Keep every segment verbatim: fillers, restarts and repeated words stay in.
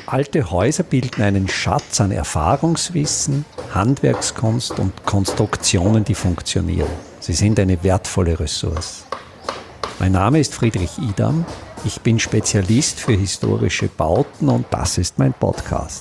Alte Häuser bilden einen Schatz an Erfahrungswissen, Handwerkskunst und Konstruktionen, die funktionieren. Sie sind eine wertvolle Ressource. Mein Name ist Friedrich Idam. Ich bin Spezialist für historische Bauten und das ist mein Podcast.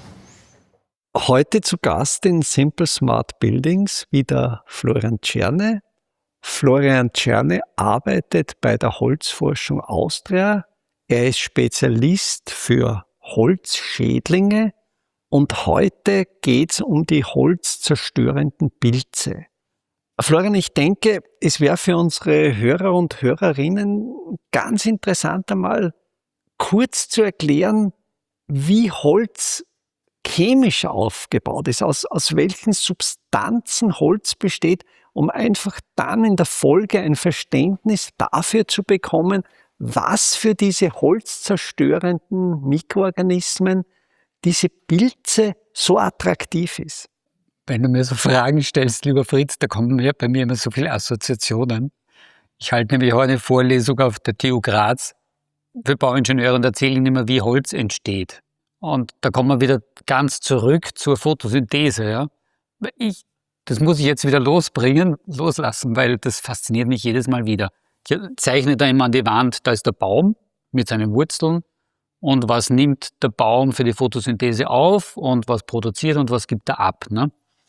Heute zu Gast in Simple Smart Buildings wieder Florian Czerne. Florian Czerne arbeitet bei der Holzforschung Austria. Er ist Spezialist für Holzschädlinge und heute geht es um die holzzerstörenden Pilze. Florian, ich denke, es wäre für unsere Hörer und Hörerinnen ganz interessant, einmal kurz zu erklären, wie Holz chemisch aufgebaut ist, aus, aus welchen Substanzen Holz besteht, um einfach dann in der Folge ein Verständnis dafür zu bekommen, was für diese holzzerstörenden Mikroorganismen, diese Pilze so attraktiv ist. Wenn du mir so Fragen stellst, lieber Fritz, da kommen mir bei mir immer so viele Assoziationen. Ich halte nämlich heute eine Vorlesung auf der T U Graz für Bauingenieure und erzähle ihnen immer, wie Holz entsteht. Und da kommen wir wieder ganz zurück zur Photosynthese. Ja? Ich, das muss ich jetzt wieder losbringen, loslassen, weil das fasziniert mich jedes Mal wieder. Ich zeichne da immer an die Wand, da ist der Baum mit seinen Wurzeln und was nimmt der Baum für die Photosynthese auf und was produziert und was gibt er ab. Ne?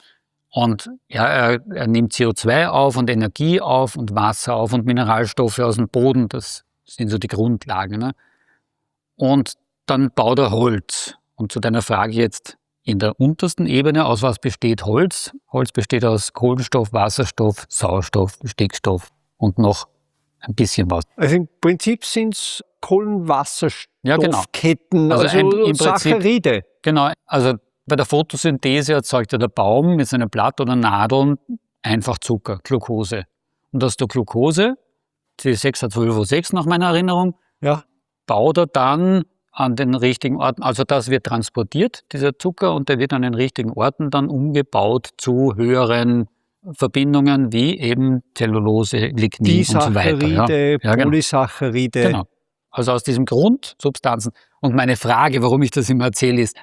Und ja, er, er nimmt C O zwei auf und Energie auf und Wasser auf und Mineralstoffe aus dem Boden, das sind so die Grundlagen. Ne? Und dann baut er Holz. Und zu deiner Frage jetzt in der untersten Ebene, aus was besteht Holz? Holz besteht aus Kohlenstoff, Wasserstoff, Sauerstoff, Stickstoff und noch ein bisschen was. Also im Prinzip sind es Kohlenwasserstoffketten, ja, genau. also, also ein, im Saccharide. Prinzip, genau, also bei der Photosynthese erzeugt ja der Baum mit seinem Blatt oder Nadeln einfach Zucker, Glucose. Und aus der Glucose, C sechs H zwölf O sechs nach meiner Erinnerung, ja. baut er dann an den richtigen Orten, also das wird transportiert, dieser Zucker, und der wird an den richtigen Orten dann umgebaut zu höheren Verbindungen wie eben Zellulose, Lignin und so weiter. Ja. Ja, genau. Polysaccharide. Genau. Also aus diesem Grund Substanzen. Und meine Frage, warum ich das immer erzähle, ist,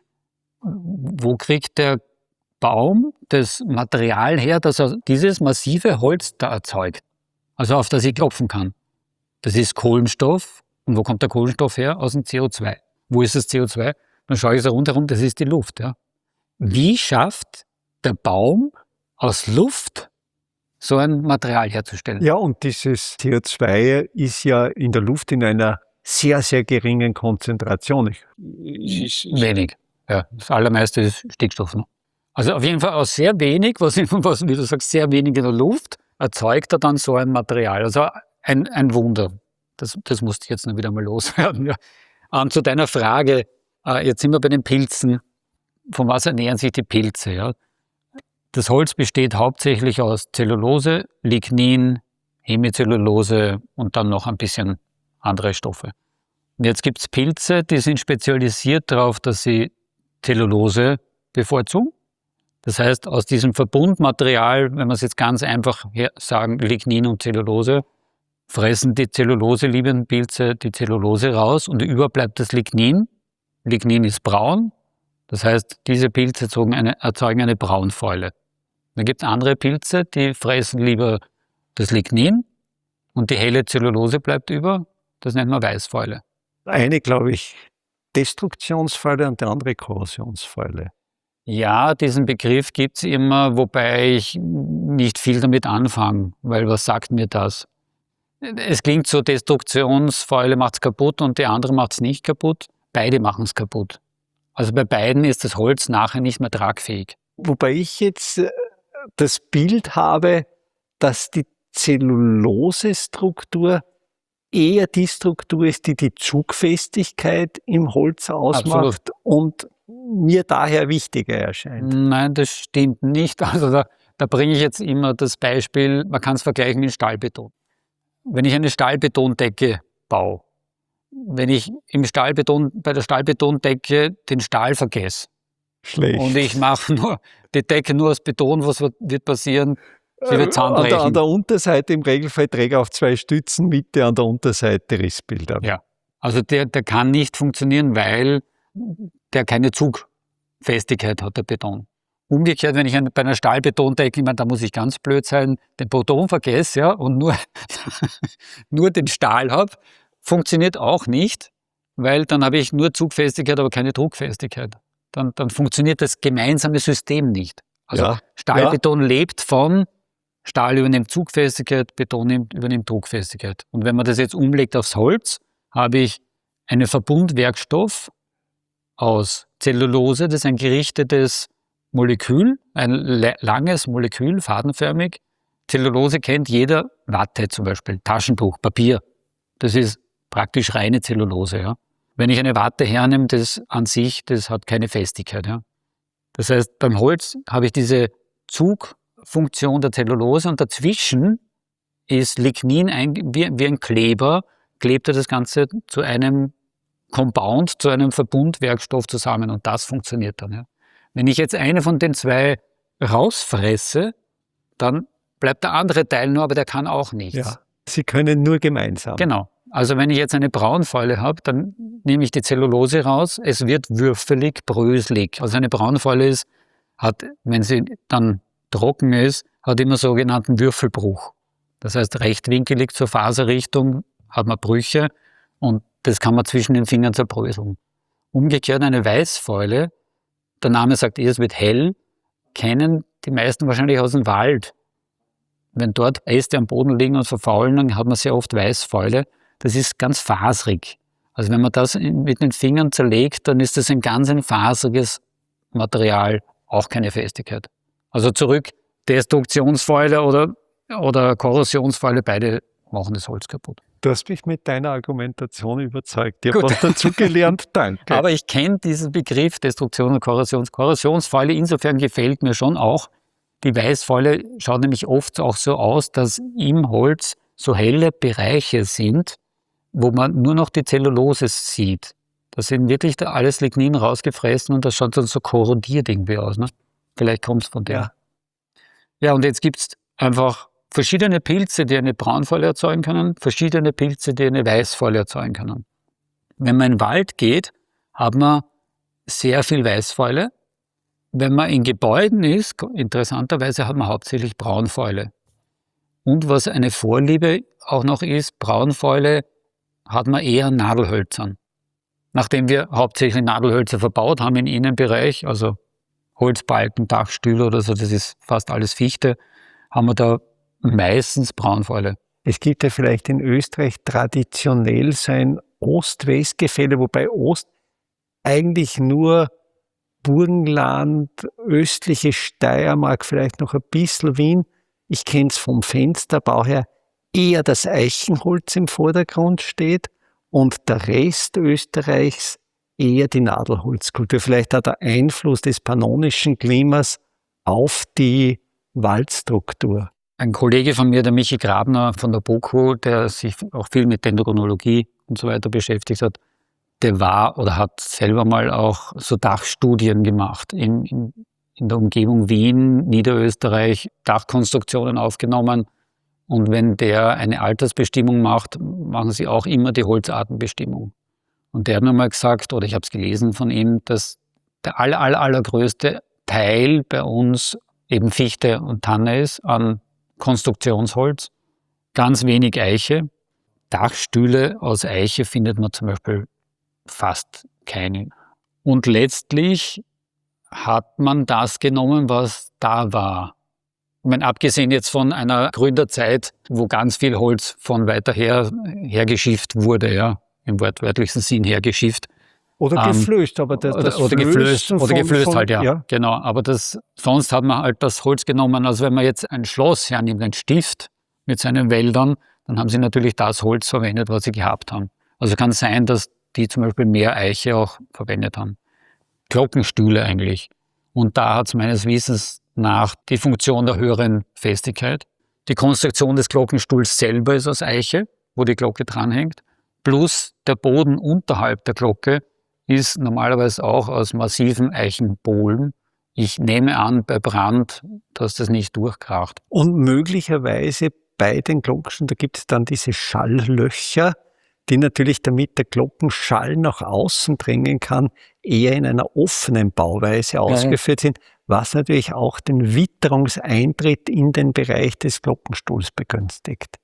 wo kriegt der Baum das Material her, dass er dieses massive Holz da erzeugt? Also auf das ich klopfen kann. Das ist Kohlenstoff. Und wo kommt der Kohlenstoff her? Aus dem C O zwei. Wo ist das C O zwei? Dann schaue ich so rundherum, das ist die Luft. Ja. Wie schafft der Baum aus Luft so ein Material herzustellen? Ja, und dieses C O zwei ist ja in der Luft in einer sehr, sehr geringen Konzentration. Ich, wenig. Ja, das allermeiste ist Stickstoff. Ne? Also auf jeden Fall aus sehr wenig, was, was, wie du sagst, sehr wenig in der Luft, erzeugt er dann so ein Material. Also ein, ein Wunder. Das, das musste ich jetzt noch wieder mal loswerden. Ja. Ähm, zu deiner Frage, äh, jetzt sind wir bei den Pilzen. Von was ernähren sich die Pilze? Ja? Das Holz besteht hauptsächlich aus Zellulose, Lignin, Hemicellulose und dann noch ein bisschen andere Stoffe. Und jetzt gibt es Pilze, die sind spezialisiert darauf, dass sie Zellulose bevorzugen. Das heißt, aus diesem Verbundmaterial, wenn wir es jetzt ganz einfach sagen, Lignin und Zellulose, fressen die Zellulose-liebenden Pilze die Zellulose raus und überbleibt das Lignin. Lignin ist braun, das heißt, diese Pilze erzeugen eine, erzeugen eine Braunfäule. Dann gibt es andere Pilze, die fressen lieber das Lignin und die helle Zellulose bleibt über, das nennt man Weißfäule. Eine, glaube ich, Destruktionsfäule und die andere Korrosionsfäule. Ja, diesen Begriff gibt es immer, wobei ich nicht viel damit anfange, weil was sagt mir das? Es klingt so, Destruktionsfäule macht es kaputt und die andere macht es nicht kaputt. Beide machen es kaputt. Also bei beiden ist das Holz nachher nicht mehr tragfähig. Wobei ich jetzt das Bild habe, dass die Zellulosestruktur eher die Struktur ist, die die Zugfestigkeit im Holz ausmacht. Absolut. Und mir daher wichtiger erscheint. Nein, das stimmt nicht. Also da, da bringe ich jetzt immer das Beispiel, man kann es vergleichen mit Stahlbeton. Wenn ich eine Stahlbetondecke baue, wenn ich im Stahlbeton, bei der Stahlbetondecke den Stahl vergesse, schlecht. Und ich mache nur die Decke nur aus Beton, was wird passieren? Sie wird zusammenbrechen. An der, an der Unterseite im Regelfall Träger auf zwei Stützen, Mitte an der Unterseite Rissbilder. Ja, also der, der kann nicht funktionieren, weil der keine Zugfestigkeit hat, der Beton. Umgekehrt, wenn ich bei einer Stahlbetondecke, ich meine, da muss ich ganz blöd sein, den Beton vergesse, ja, und nur, nur den Stahl habe, funktioniert auch nicht, weil dann habe ich nur Zugfestigkeit, aber keine Druckfestigkeit. Dann, dann funktioniert das gemeinsame System nicht. Also Ja. Stahlbeton ja. lebt von Stahl übernimmt Zugfestigkeit, Beton übernimmt Druckfestigkeit. Und wenn man das jetzt umlegt aufs Holz, habe ich einen Verbundwerkstoff aus Zellulose, das ist ein gerichtetes Molekül, ein langes Molekül, fadenförmig. Zellulose kennt jeder, Watte zum Beispiel, Taschentuch, Papier. Das ist praktisch reine Zellulose. Ja. Wenn ich eine Watte hernehme, das an sich, das hat keine Festigkeit. Ja. Das heißt, beim Holz habe ich diese Zugfunktion der Zellulose und dazwischen ist Lignin ein, wie, wie ein Kleber, klebt er das Ganze zu einem Compound, zu einem Verbundwerkstoff zusammen und das funktioniert dann. Ja. Wenn ich jetzt eine von den zwei rausfresse, dann bleibt der andere Teil nur, aber der kann auch nichts. Ja, sie können nur gemeinsam. Genau. Also wenn ich jetzt eine Braunfäule habe, dann nehme ich die Zellulose raus, es wird würfelig, bröselig. Also eine Braunfäule ist, hat, wenn sie dann trocken ist, hat immer sogenannten Würfelbruch. Das heißt, rechtwinkelig zur Faserrichtung hat man Brüche und das kann man zwischen den Fingern zerbröseln. Umgekehrt eine Weißfäule, der Name sagt eh, es wird hell, kennen die meisten wahrscheinlich aus dem Wald. Wenn dort Äste am Boden liegen und verfaulen, dann hat man sehr oft Weißfäule. Das ist ganz faserig. Also wenn man das mit den Fingern zerlegt, dann ist das ein ganz ein faseriges Material, auch keine Festigkeit. Also zurück, Destruktionsfäule oder, oder Korrosionsfäule, beide machen das Holz kaputt. Du hast mich mit deiner Argumentation überzeugt. Ich habe was dazu gelernt, danke. Aber ich kenne diesen Begriff Destruktion und Korrosions. Korrosionsfäule insofern gefällt mir schon auch. Die Weißfäule schaut nämlich oft auch so aus, dass im Holz so helle Bereiche sind, wo man nur noch die Zellulose sieht. Da sind wirklich da alles Lignin rausgefressen und das schaut dann so korrodiert irgendwie aus. Ne? Vielleicht kommt es von dem. Ja. ja, und jetzt gibt es einfach verschiedene Pilze, die eine Braunfäule erzeugen können, verschiedene Pilze, die eine Weißfäule erzeugen können. Wenn man in den Wald geht, hat man sehr viel Weißfäule. Wenn man in Gebäuden ist, interessanterweise hat man hauptsächlich Braunfäule. Und was eine Vorliebe auch noch ist, Braunfäule hat man eher Nadelhölzern. Nachdem wir hauptsächlich Nadelhölzer verbaut haben im Innenbereich, also Holzbalken, Dachstühle oder so, das ist fast alles Fichte, haben wir da meistens Braunfäule. Es gibt ja vielleicht in Österreich traditionell so ein Ost-West-Gefälle, wobei Ost eigentlich nur Burgenland, östliche Steiermark, vielleicht noch ein bisschen Wien. Ich kenne es vom Fensterbau her, eher das Eichenholz im Vordergrund steht und der Rest Österreichs eher die Nadelholzkultur. Vielleicht auch der Einfluss des pannonischen Klimas auf die Waldstruktur. Ein Kollege von mir, der Michi Grabner von der BOKU, der sich auch viel mit Dendrochronologie und so weiter beschäftigt hat, der war oder hat selber mal auch so Dachstudien gemacht in, in, in der Umgebung Wien, Niederösterreich, Dachkonstruktionen aufgenommen. Und wenn der eine Altersbestimmung macht, machen sie auch immer die Holzartenbestimmung. Und der hat mir mal gesagt, oder ich habe es gelesen von ihm, dass der aller, aller, allergrößte Teil bei uns eben Fichte und Tanne ist an Konstruktionsholz, ganz wenig Eiche. Dachstühle aus Eiche findet man zum Beispiel fast keine. Und letztlich hat man das genommen, was da war. Ich meine, abgesehen jetzt von einer Gründerzeit, wo ganz viel Holz von weiter her hergeschifft wurde, ja, im wortwörtlichsten Sinn hergeschifft. Oder ähm, geflößt, aber das, das oder, oder geflößt, von, oder geflößt von, halt, ja. ja. Genau. Aber das, sonst hat man halt das Holz genommen. Also wenn man jetzt ein Schloss hernimmt, ein Stift mit seinen Wäldern, dann haben sie natürlich das Holz verwendet, was sie gehabt haben. Also kann sein, dass die zum Beispiel mehr Eiche auch verwendet haben. Glockenstühle eigentlich. Und da hat es meines Wissens nach die Funktion der höheren Festigkeit. Die Konstruktion des Glockenstuhls selber ist aus Eiche, wo die Glocke dranhängt, plus der Boden unterhalb der Glocke ist normalerweise auch aus massiven Eichenbohlen. Ich nehme an, bei Brand, dass das nicht durchkracht. Und möglicherweise bei den Glocken, da gibt es dann diese Schalllöcher, die natürlich, damit der Glockenschall nach außen dringen kann, eher in einer offenen Bauweise ausgeführt sind, was natürlich auch den Witterungseintritt in den Bereich des Glockenstuhls begünstigt.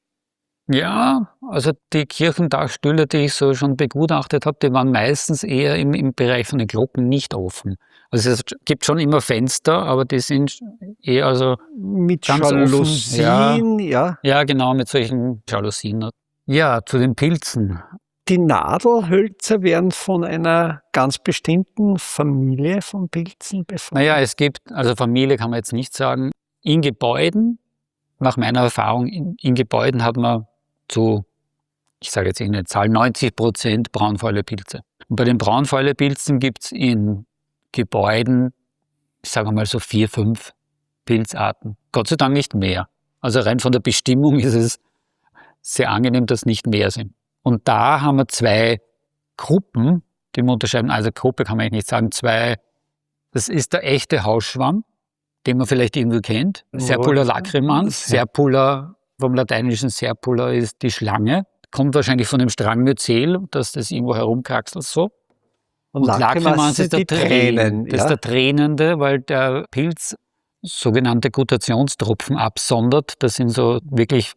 Ja, also die Kirchendachstühle, die ich so schon begutachtet habe, die waren meistens eher im, im Bereich von den Glocken nicht offen. Also es gibt schon immer Fenster, aber die sind eher also mit ganz Jalousien, ja. ja. Ja, genau, mit solchen Jalousien. Ja, zu den Pilzen. Die Nadelhölzer werden von einer ganz bestimmten Familie von Pilzen befunden. Naja, es gibt, also Familie kann man jetzt nicht sagen, in Gebäuden, nach meiner Erfahrung, in, in Gebäuden hat man zu, ich sage jetzt eine Zahl, neunzig Prozent Braunfäule-Pilze. Und bei den Braunfäule-Pilzen gibt es in Gebäuden, ich sage mal so vier, fünf Pilzarten. Gott sei Dank nicht mehr. Also rein von der Bestimmung ist es sehr angenehm, dass nicht mehr sind. Und da haben wir zwei Gruppen, die wir unterscheiden. Also Gruppe kann man eigentlich nicht sagen. Zwei, das ist der echte Hausschwamm, den man vielleicht irgendwo kennt. Serpula lacrimans. Serpula, vom lateinischen Serpula ist die Schlange. Kommt wahrscheinlich von dem Strangmyzel, dass das irgendwo herumkraxelt so. Und, Und lacrimans ist der Tränen. Das ist der Tränende, weil der Pilz sogenannte Gutationstropfen absondert. Das sind so wirklich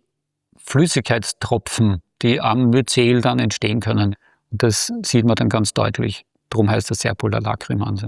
Flüssigkeitstropfen, die am Myzel dann entstehen können. Und das sieht man dann ganz deutlich. Darum heißt das Serpula lacrimans.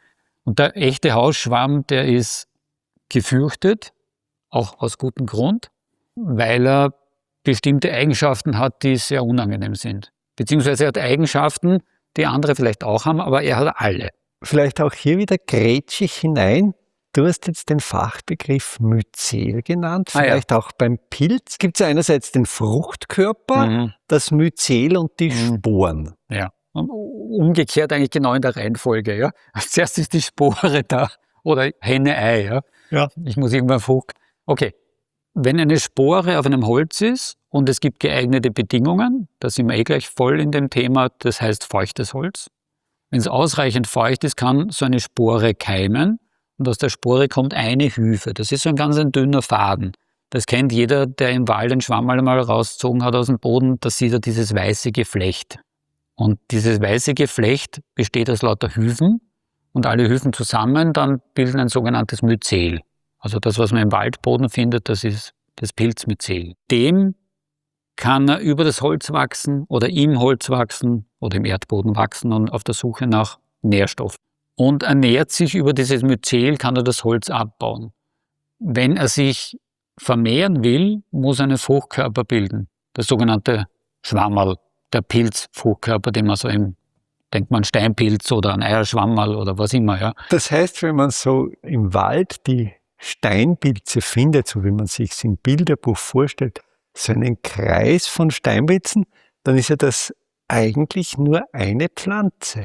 Und der echte Hausschwamm, der ist gefürchtet, auch aus gutem Grund, weil er bestimmte Eigenschaften hat, die sehr unangenehm sind. Beziehungsweise er hat Eigenschaften, die andere vielleicht auch haben, aber er hat alle. Vielleicht auch hier wieder grätschig hinein. Du hast jetzt den Fachbegriff Myzel genannt, vielleicht ah, ja. auch beim Pilz. Gibt es ja einerseits den Fruchtkörper, mhm. das Myzel und die mhm. Sporen. Ja, und umgekehrt eigentlich genau in der Reihenfolge. Ja? Als erstes ist die Spore da oder Henne-Ei. Ja? Ja. Ich muss irgendwann Frucht. Okay, wenn eine Spore auf einem Holz ist und es gibt geeignete Bedingungen, da sind wir eh gleich voll in dem Thema, das heißt feuchtes Holz. Wenn es ausreichend feucht ist, kann so eine Spore keimen. Und aus der Spore kommt eine Hyphe. Das ist so ein ganz ein dünner Faden. Das kennt jeder, der im Wald einen Schwamm mal rausgezogen hat aus dem Boden. Da sieht er dieses weiße Geflecht. Und dieses weiße Geflecht besteht aus lauter Hyphen. Und alle Hyphen zusammen dann bilden ein sogenanntes Myzel. Also das, was man im Waldboden findet, das ist das Pilzmyzel. Dem kann er über das Holz wachsen oder im Holz wachsen oder im Erdboden wachsen und auf der Suche nach Nährstoffen. Und ernährt sich über dieses Myzel, kann er das Holz abbauen. Wenn er sich vermehren will, muss er einen Fruchtkörper bilden. Das sogenannte Schwammerl, der Pilzfruchtkörper, den man so im, denkt man Steinpilz oder ein Eierschwammerl oder was immer. Ja. Das heißt, wenn man so im Wald die Steinpilze findet, so wie man sich es im Bilderbuch vorstellt, so einen Kreis von Steinpilzen, dann ist ja das eigentlich nur eine Pflanze.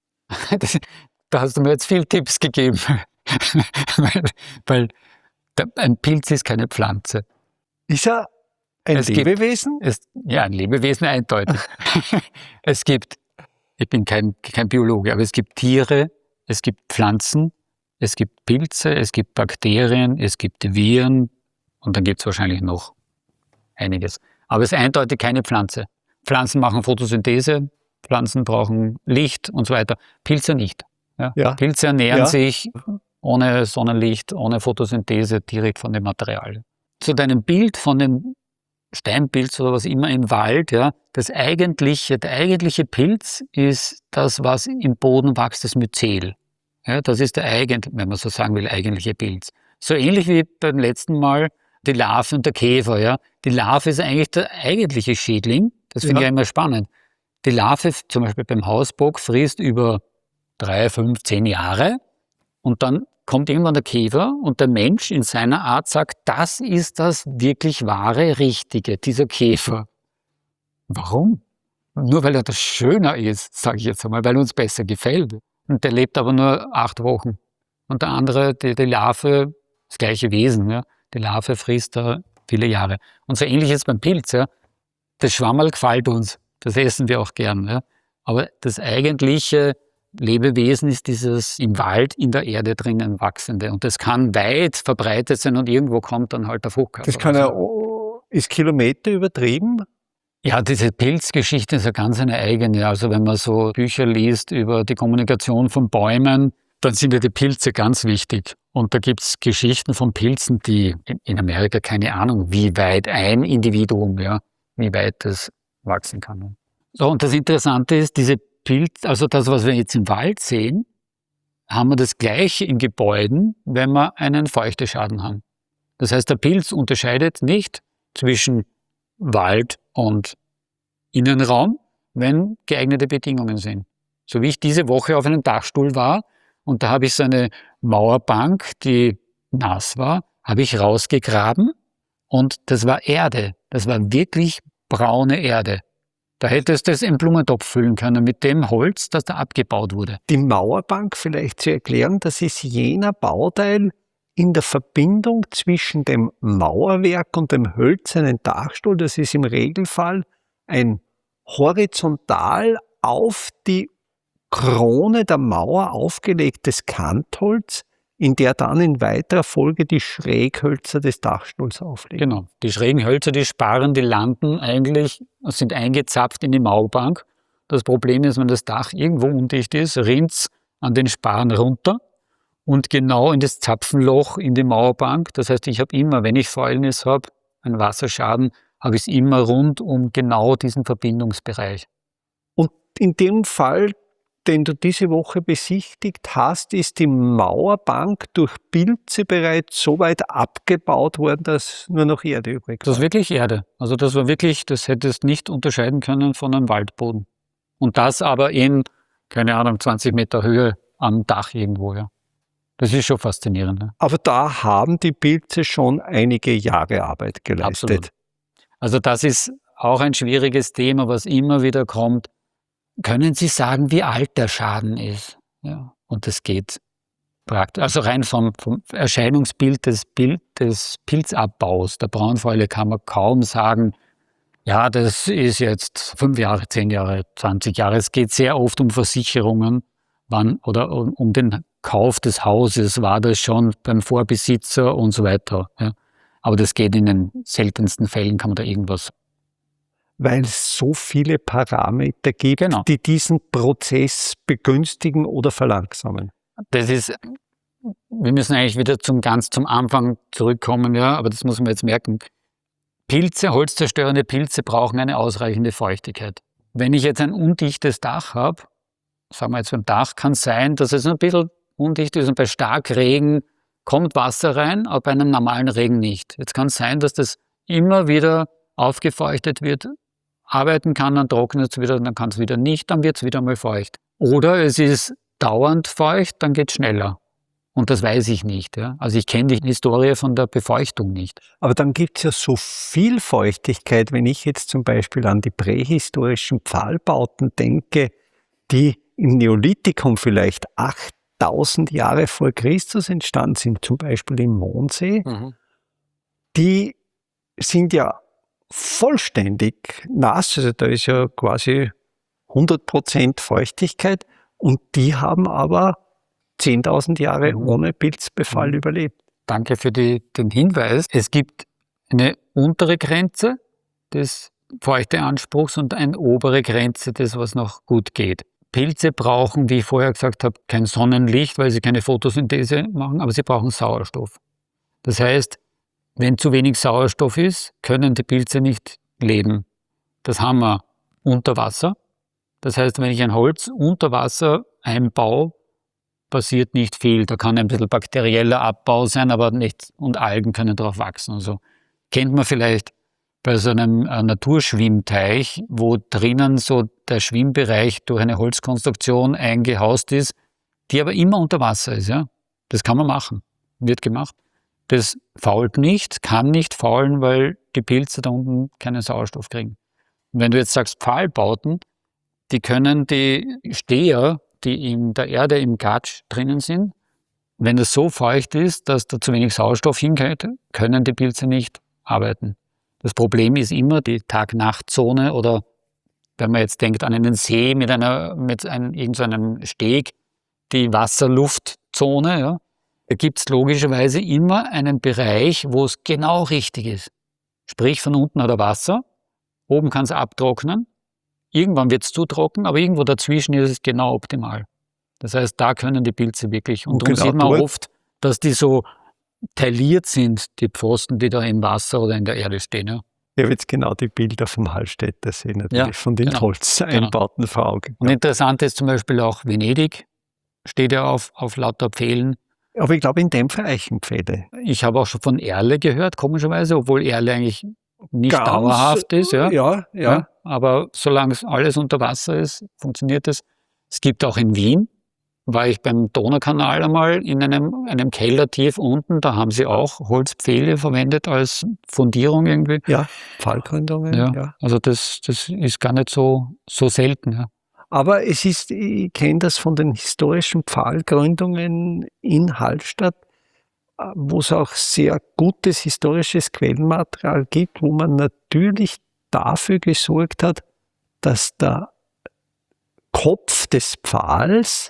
Das, Da hast du mir jetzt viele Tipps gegeben, weil, weil der, ein Pilz ist keine Pflanze. Ist er ein es Lebewesen? Gibt, es, ja, ein Lebewesen eindeutig. Es gibt, ich bin kein, kein Biologe, aber es gibt Tiere, es gibt Pflanzen, es gibt Pilze, es gibt Bakterien, es gibt Viren und dann gibt es wahrscheinlich noch einiges. Aber es ist eindeutig keine Pflanze. Pflanzen machen Photosynthese, Pflanzen brauchen Licht und so weiter. Pilze nicht. Ja. Ja. Pilze ernähren ja. sich ohne Sonnenlicht, ohne Photosynthese direkt von dem Material. Zu deinem Bild von dem Steinpilz oder was immer im Wald, ja, das eigentliche, der eigentliche Pilz ist das, was im Boden wächst, das Myzel. Ja, das ist der eigentliche, wenn man so sagen will, eigentliche Pilz. So ähnlich wie beim letzten Mal die Larve und der Käfer. Ja. Die Larve ist eigentlich der eigentliche Schädling. Das finde ja. ich immer spannend. Die Larve, zum Beispiel beim Hausbock, frisst über drei, fünf, zehn Jahre und dann kommt irgendwann der Käfer und der Mensch in seiner Art sagt, das ist das wirklich wahre, richtige, dieser Käfer. Warum? Nur weil er das schöner ist, sage ich jetzt einmal, weil er uns besser gefällt. Und der lebt aber nur acht Wochen. Und der andere, die, die Larve, das gleiche Wesen, ja, die Larve frisst da viele Jahre. Und so ähnlich ist es beim Pilz. Ja. Das Schwammerl gefällt uns, das essen wir auch gern. Ja. Aber das eigentliche Lebewesen ist dieses im Wald, in der Erde drinnen wachsende. Und das kann weit verbreitet sein und irgendwo kommt dann halt der Fruchtkörper. Das kann ja, ist Kilometer übertrieben? Ja, diese Pilzgeschichte ist ja ganz eine eigene. Also wenn man so Bücher liest über die Kommunikation von Bäumen, dann sind ja die Pilze ganz wichtig. Und da gibt's Geschichten von Pilzen, die in Amerika, keine Ahnung, wie weit ein Individuum, ja, wie weit das wachsen kann. So, und das Interessante ist, diese Pilz, also das, was wir jetzt im Wald sehen, haben wir das Gleiche in Gebäuden, wenn wir einen Feuchteschaden haben. Das heißt, der Pilz unterscheidet nicht zwischen Wald und Innenraum, wenn geeignete Bedingungen sind. So wie ich diese Woche auf einem Dachstuhl war und da habe ich so eine Mauerbank, die nass war, habe ich rausgegraben und das war Erde. Das war wirklich braune Erde. Da hättest du es in Blumentopf füllen können mit dem Holz, das da abgebaut wurde. Die Mauerbank vielleicht zu erklären, das ist jener Bauteil in der Verbindung zwischen dem Mauerwerk und dem hölzernen Dachstuhl. Das ist im Regelfall ein horizontal auf die Krone der Mauer aufgelegtes Kantholz, in der dann in weiterer Folge die Schräghölzer des Dachstuhls aufliegen. Genau. Die schrägen Hölzer, die sparen, die landen eigentlich, sind eingezapft in die Mauerbank. Das Problem ist, wenn das Dach irgendwo undicht ist, rinnt's an den Sparren runter und genau in das Zapfenloch in die Mauerbank. Das heißt, ich habe immer, wenn ich Fäulnis habe, einen Wasserschaden, habe ich es immer rund um genau diesen Verbindungsbereich. Und in dem Fall, den du diese Woche besichtigt hast, ist die Mauerbank durch Pilze bereits so weit abgebaut worden, dass nur noch Erde übrig war. Das ist wirklich Erde. Also das war wirklich, das hättest nicht unterscheiden können von einem Waldboden. Und das aber in, keine Ahnung, zwanzig Meter Höhe am Dach irgendwo, ja. Das ist schon faszinierend. Ne? Aber da haben die Pilze schon einige Jahre Arbeit geleistet. Absolut. Also das ist auch ein schwieriges Thema, was immer wieder kommt. Können Sie sagen, wie alt der Schaden ist? Ja. Und das geht praktisch. Also rein vom, vom Erscheinungsbild des, Bild des Pilzabbaus der Braunfäule kann man kaum sagen, ja, das ist jetzt fünf Jahre, zehn Jahre, zwanzig Jahre. Es geht sehr oft um Versicherungen, wann oder um, um den Kauf des Hauses, war das schon beim Vorbesitzer und so weiter. Ja. Aber das geht in den seltensten Fällen, kann man da irgendwas. Weil es so viele Parameter gibt, genau, die diesen Prozess begünstigen oder verlangsamen. Das ist, wir müssen eigentlich wieder zum ganz zum Anfang zurückkommen, ja, aber das muss man jetzt merken. Pilze, holzzerstörende Pilze brauchen eine ausreichende Feuchtigkeit. Wenn ich jetzt ein undichtes Dach habe, sagen wir jetzt beim Dach, kann es sein, dass es ein bisschen undicht ist und bei Starkregen kommt Wasser rein, aber bei einem normalen Regen nicht. Jetzt kann es sein, dass das immer wieder aufgefeuchtet wird, arbeiten kann, dann trocknet es wieder, dann kann es wieder nicht, dann wird es wieder mal feucht. Oder es ist dauernd feucht, dann geht es schneller. Und das weiß ich nicht. Ja? Also ich kenne die Historie von der Befeuchtung nicht. Aber dann gibt es ja so viel Feuchtigkeit, wenn ich jetzt zum Beispiel an die prähistorischen Pfahlbauten denke, die im Neolithikum vielleicht achttausend Jahre vor Christus entstanden sind, zum Beispiel im Mondsee. Mhm. Die sind ja vollständig nass, also da ist ja quasi hundert Prozent Feuchtigkeit und die haben aber zehntausend Jahre mhm. ohne Pilzbefall mhm. überlebt. Danke für die, den Hinweis. Es gibt eine untere Grenze des Feuchteanspruchs und eine obere Grenze des, was noch gut geht. Pilze brauchen, wie ich vorher gesagt habe, kein Sonnenlicht, weil sie keine Photosynthese machen, aber sie brauchen Sauerstoff. Das heißt, wenn zu wenig Sauerstoff ist, können die Pilze nicht leben. Das haben wir unter Wasser. Das heißt, wenn ich ein Holz unter Wasser einbaue, passiert nicht viel. Da kann ein bisschen bakterieller Abbau sein, aber nicht, und Algen können darauf wachsen. Also kennt man vielleicht bei so einem äh, Naturschwimmteich, wo drinnen so der Schwimmbereich durch eine Holzkonstruktion eingehaust ist, die aber immer unter Wasser ist. Ja? Das kann man machen, wird gemacht. Das fault nicht, kann nicht faulen, weil die Pilze da unten keinen Sauerstoff kriegen. Und wenn du jetzt sagst Pfahlbauten, die können die Steher, die in der Erde im Gatsch drinnen sind, wenn es so feucht ist, dass da zu wenig Sauerstoff hingeht, können die Pilze nicht arbeiten. Das Problem ist immer die Tag-Nacht-Zone oder wenn man jetzt denkt an einen See mit einer mit einem, irgendeinem Steg, die Wasser-Luft-Zone, ja, da gibt es logischerweise immer einen Bereich, wo es genau richtig ist. Sprich, von unten hat er Wasser, Oben kann es abtrocknen, irgendwann wird es zu trocken, aber irgendwo dazwischen ist es genau optimal. Das heißt, da können die Pilze wirklich, und, und darum genau sieht man dort oft, dass die so tailliert sind, die Pfosten, die da im Wasser oder in der Erde stehen. Ja. Ich habe jetzt genau die Bilder vom Hallstätter sehen, natürlich, ja, von den genau, Holzeinbauten genau. vor Augen. Und interessant ist zum Beispiel auch Venedig, steht ja auf, auf lauter Pfählen. Aber ich glaube in dem Fall Eichenpfähle. Ich habe auch schon von Erle gehört, komischerweise, obwohl Erle eigentlich nicht Ganz, dauerhaft ist. Ja, ja. ja. ja aber solange alles unter Wasser ist, funktioniert es. Es gibt auch in Wien, war ich beim Donaukanal einmal in einem, einem Keller tief unten, da haben sie auch Holzpfähle verwendet als Fundierung irgendwie. Ja, Pfahlgründungen. Ja, ja. Also das, das ist gar nicht so, so selten. Ja. Aber es ist, ich kenne das von den historischen Pfahlgründungen in Hallstatt, wo es auch sehr gutes historisches Quellenmaterial gibt, wo man natürlich dafür gesorgt hat, dass der Kopf des Pfahls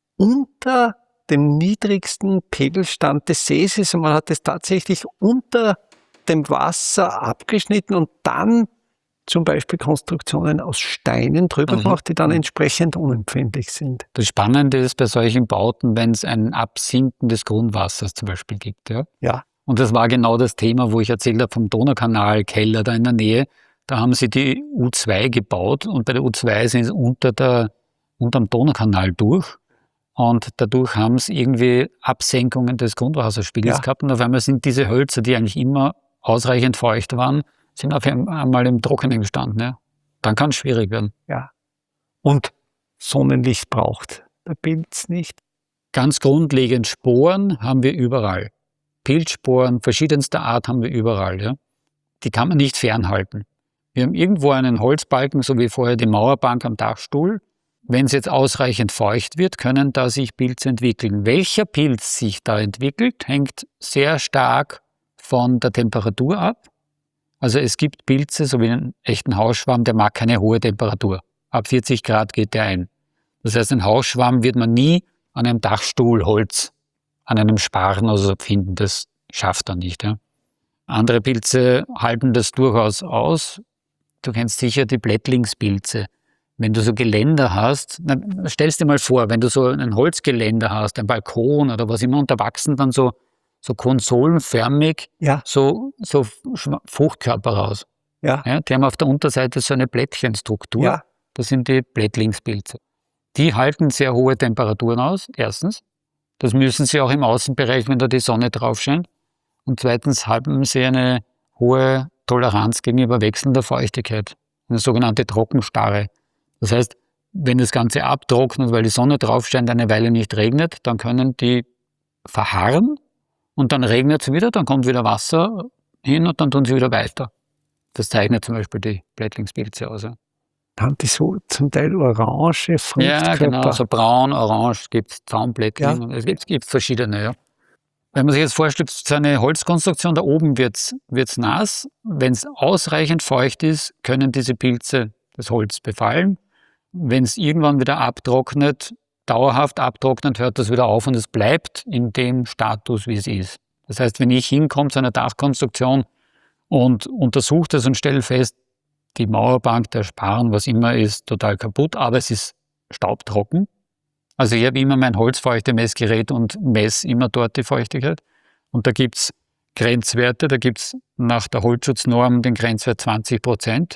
unter dem niedrigsten Pegelstand des Sees ist. Und man hat es tatsächlich unter dem Wasser abgeschnitten und dann zum Beispiel Konstruktionen aus Steinen drüber mhm. gemacht, die dann entsprechend unempfindlich sind. Das Spannende ist bei solchen Bauten, wenn es ein Absinken des Grundwassers zum Beispiel gibt. Ja? Ja. Und das war genau das Thema, wo ich erzählt habe vom Donaukanal, Keller da in der Nähe. Da haben sie die U zwei gebaut und bei der U zwei sind sie unter der, unterm Donaukanal durch. Und dadurch haben sie irgendwie Absenkungen des Grundwasserspiegels ja. gehabt. Und auf einmal sind diese Hölzer, die eigentlich immer ausreichend feucht waren, sind auf einmal im Trockenen gestanden. Ja. Dann kann es schwierig werden. Ja. Und Sonnenlicht braucht der Pilz nicht. Ganz grundlegend, Sporen haben wir überall. Pilzsporen verschiedenster Art haben wir überall. Ja. Die kann man nicht fernhalten. Wir haben irgendwo einen Holzbalken, so wie vorher die Mauerbank am Dachstuhl. Wenn es jetzt ausreichend feucht wird, können da sich Pilze entwickeln. Welcher Pilz sich da entwickelt, hängt sehr stark von der Temperatur ab. Also es gibt Pilze, so wie einen echten Hausschwamm, der mag keine hohe Temperatur. Ab vierzig Grad geht der ein. Das heißt, ein Hausschwamm wird man nie an einem Dachstuhl Holz, an einem Sparren oder so finden. Das schafft er nicht. Ja. Andere Pilze halten das durchaus aus. Du kennst sicher die Blättlingspilze. Wenn du so Geländer hast, dann stellst dir mal vor, wenn du so ein Holzgeländer hast, ein Balkon oder was immer, und da wachsen dann so, so konsolenförmig ja. so, so Fruchtkörper raus. Ja. Ja, die haben auf der Unterseite so eine Blättchenstruktur. Ja. Das sind die Blättlingspilze. Die halten sehr hohe Temperaturen aus, erstens. Das müssen sie auch im Außenbereich, wenn da die Sonne drauf scheint. Und zweitens haben sie eine hohe Toleranz gegenüber wechselnder Feuchtigkeit, eine sogenannte Trockenstarre. Das heißt, wenn das Ganze abtrocknet, weil die Sonne drauf scheint, eine Weile nicht regnet, dann können die verharren und dann regnet es wieder, dann kommt wieder Wasser hin und dann tun sie wieder weiter. Das zeichnet zum Beispiel die Blättlingspilze aus. Ja. Haben die so zum Teil orange Fruchtkörper? Ja, genau, so braun, orange, es gibt Zaumblättling, ja. es gibt, gibt verschiedene. Ja. Wenn man sich jetzt vorstellt, so eine Holzkonstruktion, da oben wird es nass. Wenn es ausreichend feucht ist, können diese Pilze das Holz befallen. Wenn es irgendwann wieder abtrocknet, dauerhaft abtrocknet, hört das wieder auf und es bleibt in dem Status, wie es ist. Das heißt, wenn ich hinkomme zu einer Dachkonstruktion und untersuche das und stelle fest, die Mauerbank, der Sparren, was immer, ist total kaputt, aber es ist staubtrocken. Also ich habe immer mein Holzfeuchtemessgerät und messe immer dort die Feuchtigkeit. Und da gibt es Grenzwerte, da gibt es nach der Holzschutznorm den Grenzwert zwanzig Prozent.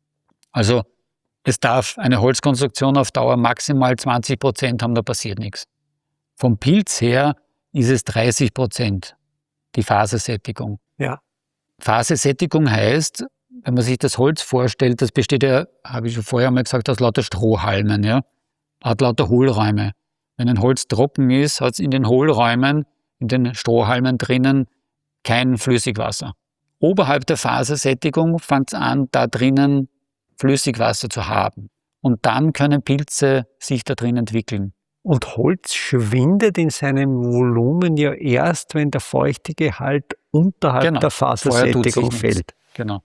Also es darf eine Holzkonstruktion auf Dauer maximal zwanzig Prozent haben, da passiert nichts. Vom Pilz her ist es dreißig Prozent, die Fasersättigung. Ja. Fasersättigung heißt, wenn man sich das Holz vorstellt, das besteht ja, habe ich schon vorher mal gesagt, aus lauter Strohhalmen, ja, hat lauter Hohlräume. Wenn ein Holz trocken ist, hat es in den Hohlräumen, in den Strohhalmen drinnen kein Flüssigwasser. Oberhalb der Fasersättigung fängt es an, da drinnen Flüssigwasser zu haben. Und dann können Pilze sich da drin entwickeln. Und Holz schwindet in seinem Volumen ja erst, wenn der Feuchtegehalt unterhalb genau. der Fasersättigung fällt. Genau.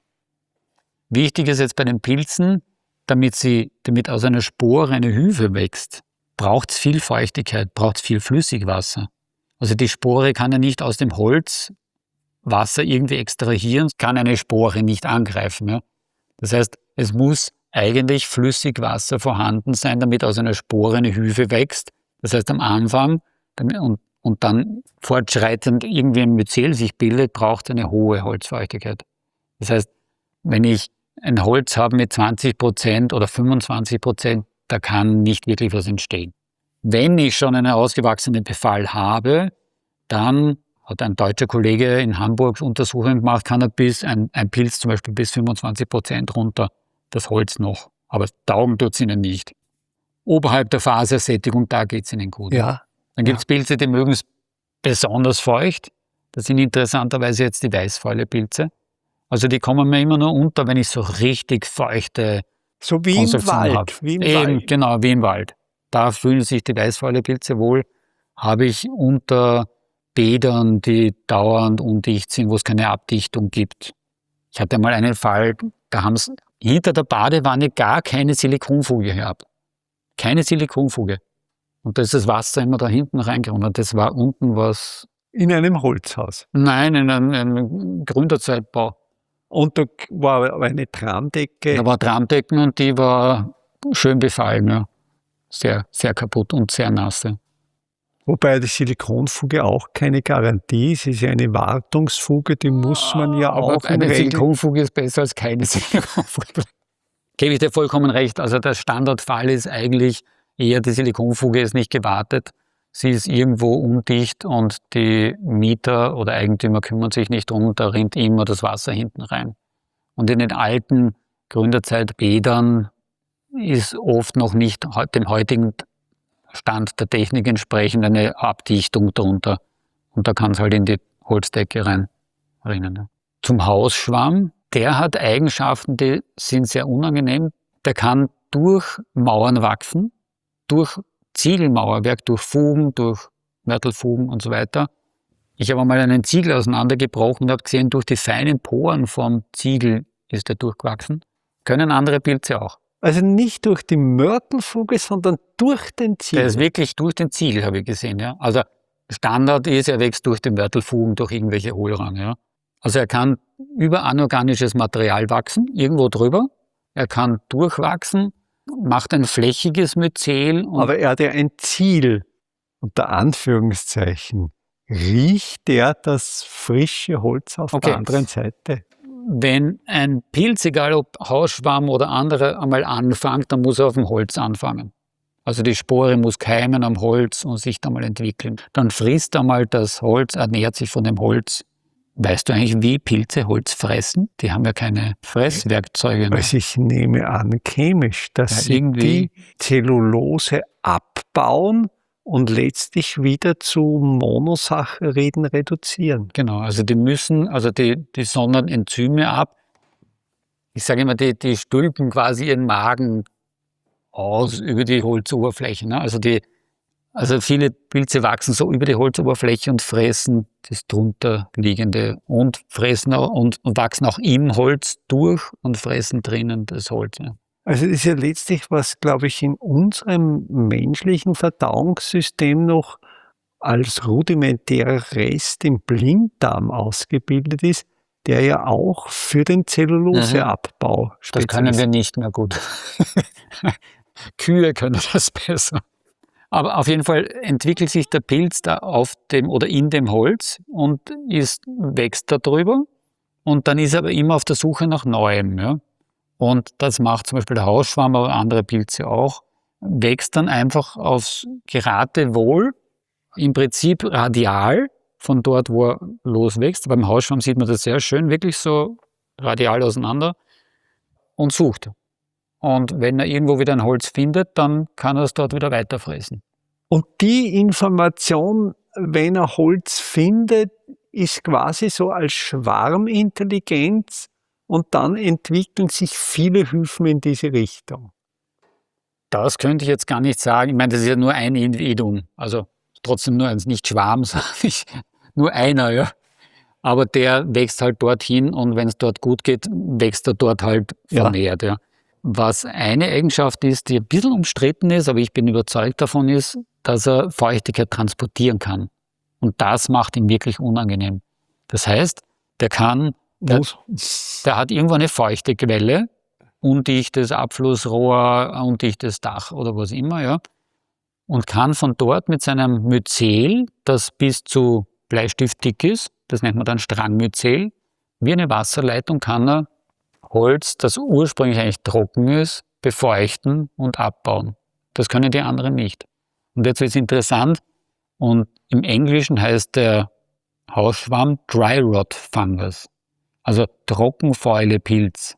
Wichtig ist jetzt bei den Pilzen, damit, sie, damit aus einer Spore eine Hyphe wächst, braucht es viel Feuchtigkeit, braucht es viel Flüssigwasser. Also die Spore kann ja nicht aus dem Holz Wasser irgendwie extrahieren, kann eine Spore nicht angreifen. Ja. Das heißt, es muss eigentlich Flüssigwasser vorhanden sein, damit aus einer Spore eine Hyphe wächst. Das heißt, am Anfang und, und dann fortschreitend irgendwie ein Myzel sich bildet, braucht es eine hohe Holzfeuchtigkeit. Das heißt, wenn ich ein Holz habe mit zwanzig Prozent oder fünfundzwanzig Prozent, da kann nicht wirklich was entstehen. Wenn ich schon einen ausgewachsenen Befall habe, dann hat ein deutscher Kollege in Hamburg Untersuchungen gemacht, kann er bis ein, ein Pilz zum Beispiel bis fünfundzwanzig Prozent runter, das Holz noch. Aber taugen tut es ihnen nicht. Oberhalb der Fasersättigung, da geht es ihnen gut. Ja. Dann gibt es Ja. Pilze, die mögen es besonders feucht. Das sind interessanterweise jetzt die Weißfäule-Pilze. Also die kommen mir immer nur unter, wenn ich so richtig feuchte So wie im Konstruktion Wald. habe. Wie im Eben, Wald. genau, wie im Wald. Da fühlen sich die Weißfäule-Pilze wohl. Habe ich unter Bädern, die dauernd undicht sind, wo es keine Abdichtung gibt. Ich hatte mal einen Fall, da haben sie hinter der Badewanne gar keine Silikonfuge gehabt. Keine Silikonfuge. Und da ist das Wasser immer da hinten reingekommen. Das war unten was, In einem Holzhaus. nein, in einem, einem Gründerzeitbau. Und da war aber eine Tramdecke. Da war Tramdecken und die war schön befallen. Ja. Sehr, sehr kaputt und sehr nasse. Wobei die Silikonfuge auch keine Garantie ist. Es ist ja eine Wartungsfuge, die muss man ja Aber auch in eine Regel- Silikonfuge ist besser als keine Silikonfuge. Gebe ich dir vollkommen recht. Also der Standardfall ist eigentlich eher, die Silikonfuge ist nicht gewartet. Sie ist irgendwo undicht und die Mieter oder Eigentümer kümmern sich nicht drum. Da rinnt immer das Wasser hinten rein. Und in den alten Gründerzeitbädern ist oft noch nicht dem heutigen Stand der Technik entsprechend eine Abdichtung drunter. Und da kann es halt in die Holzdecke rein rinnen. Ja. Zum Hausschwamm, der hat Eigenschaften, die sind sehr unangenehm. Der kann durch Mauern wachsen, durch Ziegelmauerwerk, durch Fugen, durch Mörtelfugen und so weiter. Ich habe einmal einen Ziegel auseinandergebrochen und habe gesehen, durch die feinen Poren vom Ziegel ist er durchgewachsen. Können andere Pilze auch. Also nicht durch die Mörtelfuge, sondern durch den Ziegel. Der ist wirklich durch den Ziegel, habe ich gesehen. Ja. Also Standard ist, er wächst durch die Mörtelfugen, durch irgendwelche Hohlräume. Ja. Also er kann über anorganisches Material wachsen, irgendwo drüber. Er kann durchwachsen, macht ein flächiges Myzel. Und Aber er hat ja ein Ziel, unter Anführungszeichen. Riecht der das frische Holz auf Okay. der anderen Seite? wenn ein Pilz, egal ob Hausschwamm oder andere, einmal anfängt, dann muss er auf dem Holz anfangen. Also die Spore muss keimen am Holz und sich dann mal entwickeln. Dann frisst einmal das Holz, ernährt sich von dem Holz. Weißt du eigentlich, wie Pilze Holz fressen? Die haben ja keine Fresswerkzeuge. Also ich nehme an, chemisch, dass Ja, sie irgendwie- die Zellulose abbauen und letztlich wieder zu Monosacchariden reduzieren. Genau, also die müssen, also die, die sondern Enzyme ab. Ich sage immer, die, die stülpen quasi ihren Magen aus über die Holzoberfläche. Ne? Also, die, also viele Pilze wachsen so über die Holzoberfläche und fressen das drunter liegende und fressen auch, und, und wachsen auch im Holz durch und fressen drinnen das Holz. Ja. Also das ist ja letztlich, was, glaube ich, in unserem menschlichen Verdauungssystem noch als rudimentärer Rest im Blinddarm ausgebildet ist, der ja auch für den Zelluloseabbau Das können wir nicht mehr gut. Kühe können das besser. Aber auf jeden Fall entwickelt sich der Pilz da auf dem oder in dem Holz und ist, wächst da drüber. Und dann ist er aber immer auf der Suche nach Neuem. Ja? Und das macht zum Beispiel der Hausschwamm, aber andere Pilze auch, wächst dann einfach aufs Geratewohl, im Prinzip radial von dort, wo er loswächst. Beim Hausschwamm sieht man das sehr schön, wirklich so radial auseinander und sucht. Und wenn er irgendwo wieder ein Holz findet, dann kann er es dort wieder weiterfressen. Und die Information, wenn er Holz findet, ist quasi so als Schwarmintelligenz und dann entwickeln sich viele Hyphen in diese Richtung. Das könnte ich jetzt gar nicht sagen. Ich meine, das ist ja nur ein Individuum. Also trotzdem nur eins, nicht Schwarm, sondern nur einer. Ja. Aber der wächst halt dorthin und wenn es dort gut geht, wächst er dort halt vermehrt. Ja. Ja. Was eine Eigenschaft ist, die ein bisschen umstritten ist, aber ich bin überzeugt davon, ist, dass er Feuchtigkeit transportieren kann. Und das macht ihn wirklich unangenehm. Das heißt, der kann, der, der hat irgendwo eine feuchte Quelle undichtes Abflussrohr, ein undichtes Dach oder was immer, ja. Und kann von dort mit seinem Myzel, das bis zu Bleistiftdick ist, das nennt man dann Strangmyzel, wie eine Wasserleitung kann er Holz, das ursprünglich eigentlich trocken ist, befeuchten und abbauen. Das können die anderen nicht. Und jetzt wird es interessant. Und im Englischen heißt der Hausschwamm Dry Rot Fungus. Also Trockenfäulepilz.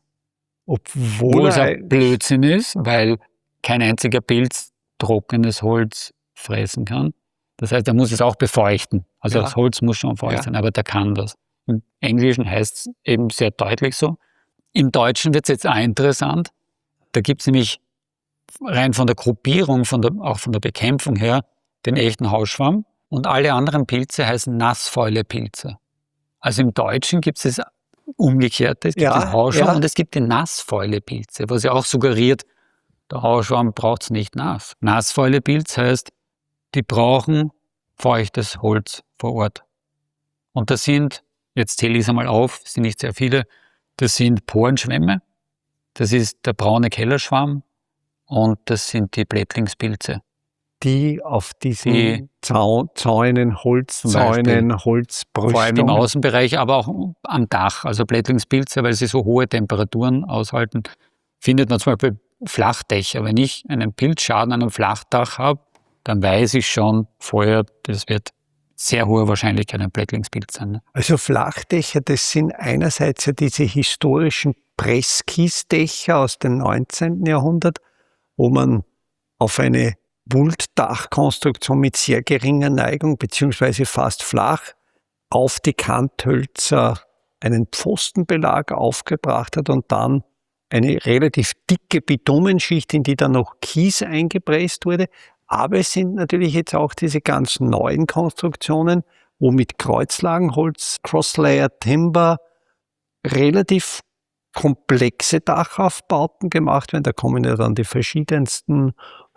Obwohl es ein Blödsinn ist, weil kein einziger Pilz trockenes Holz fressen kann. Das heißt, er muss es auch befeuchten. Also ja. Das Holz muss schon feucht ja. sein, aber der kann das. Im Englischen heißt es eben sehr deutlich so. Im Deutschen wird es jetzt auch interessant. Da gibt es nämlich rein von der Gruppierung, von der, auch von der Bekämpfung her, den echten Hausschwamm. Und alle anderen Pilze heißen Nassfäulepilze. Also im Deutschen gibt es das Umgekehrte. Es gibt ja, den Hausschwamm ja. und es gibt die Nassfäulepilze, was ja auch suggeriert, der Hausschwamm braucht es nicht nass. Nassfäulepilz heißt, die brauchen feuchtes Holz vor Ort. Und das sind, jetzt zähle ich es einmal auf, es sind nicht sehr viele, das sind Porenschwämme, das ist der braune Kellerschwamm und das sind die Blättlingspilze. Die auf diesen die Zau Zäunen, Holzzäunen, Holzbrüstungen. Vor allem im Außenbereich, aber auch am Dach. Also Blättlingspilze, weil sie so hohe Temperaturen aushalten, findet man zum Beispiel Flachdächer. Wenn ich einen Pilzschaden an einem Flachdach habe, dann weiß ich schon vorher, das wird sehr hohe Wahrscheinlichkeit ein Blättlingspilz sein. Ne? Also Flachdächer, das sind einerseits ja diese historischen Presskiesdächer aus dem neunzehnten Jahrhundert, wo man auf eine Wultdachkonstruktion mit sehr geringer Neigung beziehungsweise fast flach auf die Kanthölzer einen Pfostenbelag aufgebracht hat und dann eine relativ dicke Bitumenschicht, in die dann noch Kies eingepresst wurde. Aber es sind natürlich jetzt auch diese ganz neuen Konstruktionen, wo mit Kreuzlagenholz, Crosslayer Timber relativ komplexe Dachaufbauten gemacht werden. Da kommen ja dann die verschiedensten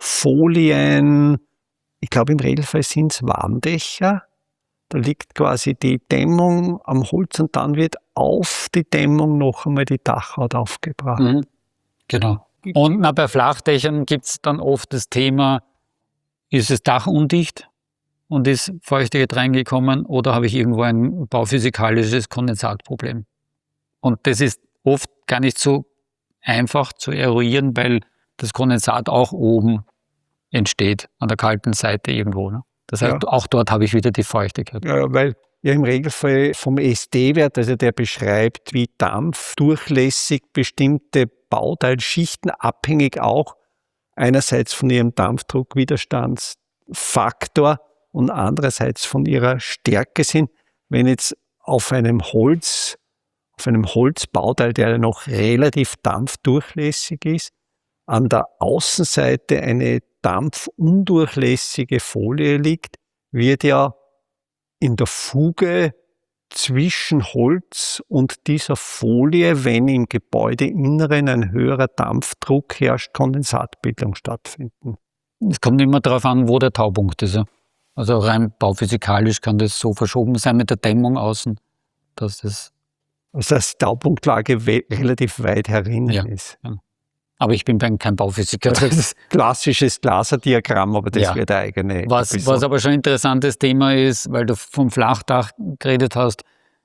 Folien. Ich glaube, im Regelfall sind es Warmdächer. Da liegt quasi die Dämmung am Holz und dann wird auf die Dämmung noch einmal die Dachhaut aufgebracht. Mhm. Genau. Und na, bei Flachdächern gibt es dann oft das Thema, ist das Dach undicht und ist Feuchtigkeit reingekommen oder habe ich irgendwo ein bauphysikalisches Kondensatproblem? Und das ist oft gar nicht so einfach zu eruieren, weil das Kondensat auch oben entsteht, an der kalten Seite irgendwo. Ne? Das heißt, ja. auch dort habe ich wieder die Feuchtigkeit. Ja, weil ja im Regelfall vom S D-Wert, also der beschreibt, wie dampfdurchlässig bestimmte Bauteilschichten abhängig auch einerseits von ihrem Dampfdruckwiderstandsfaktor und andererseits von ihrer Stärke sind. Wenn jetzt auf einem Holz, auf einem Holzbauteil, der noch relativ dampfdurchlässig ist, an der Außenseite eine dampfundurchlässige Folie liegt, wird ja in der Fuge zwischen Holz und dieser Folie, wenn im Gebäudeinneren ein höherer Dampfdruck herrscht, Kondensatbildung stattfinden. Es kommt immer darauf an, wo der Taupunkt ist. Also rein bauphysikalisch kann das so verschoben sein mit der Dämmung außen, dass das... Also dass die Taupunktlage we relativ weit herinnen ja, ist. Ja. Aber ich bin kein Bauphysiker. Das ist klassisches Glaserdiagramm, aber das ja. wird eine eigene. Was, was aber schon ein interessantes Thema ist, weil du vom Flachdach geredet hast,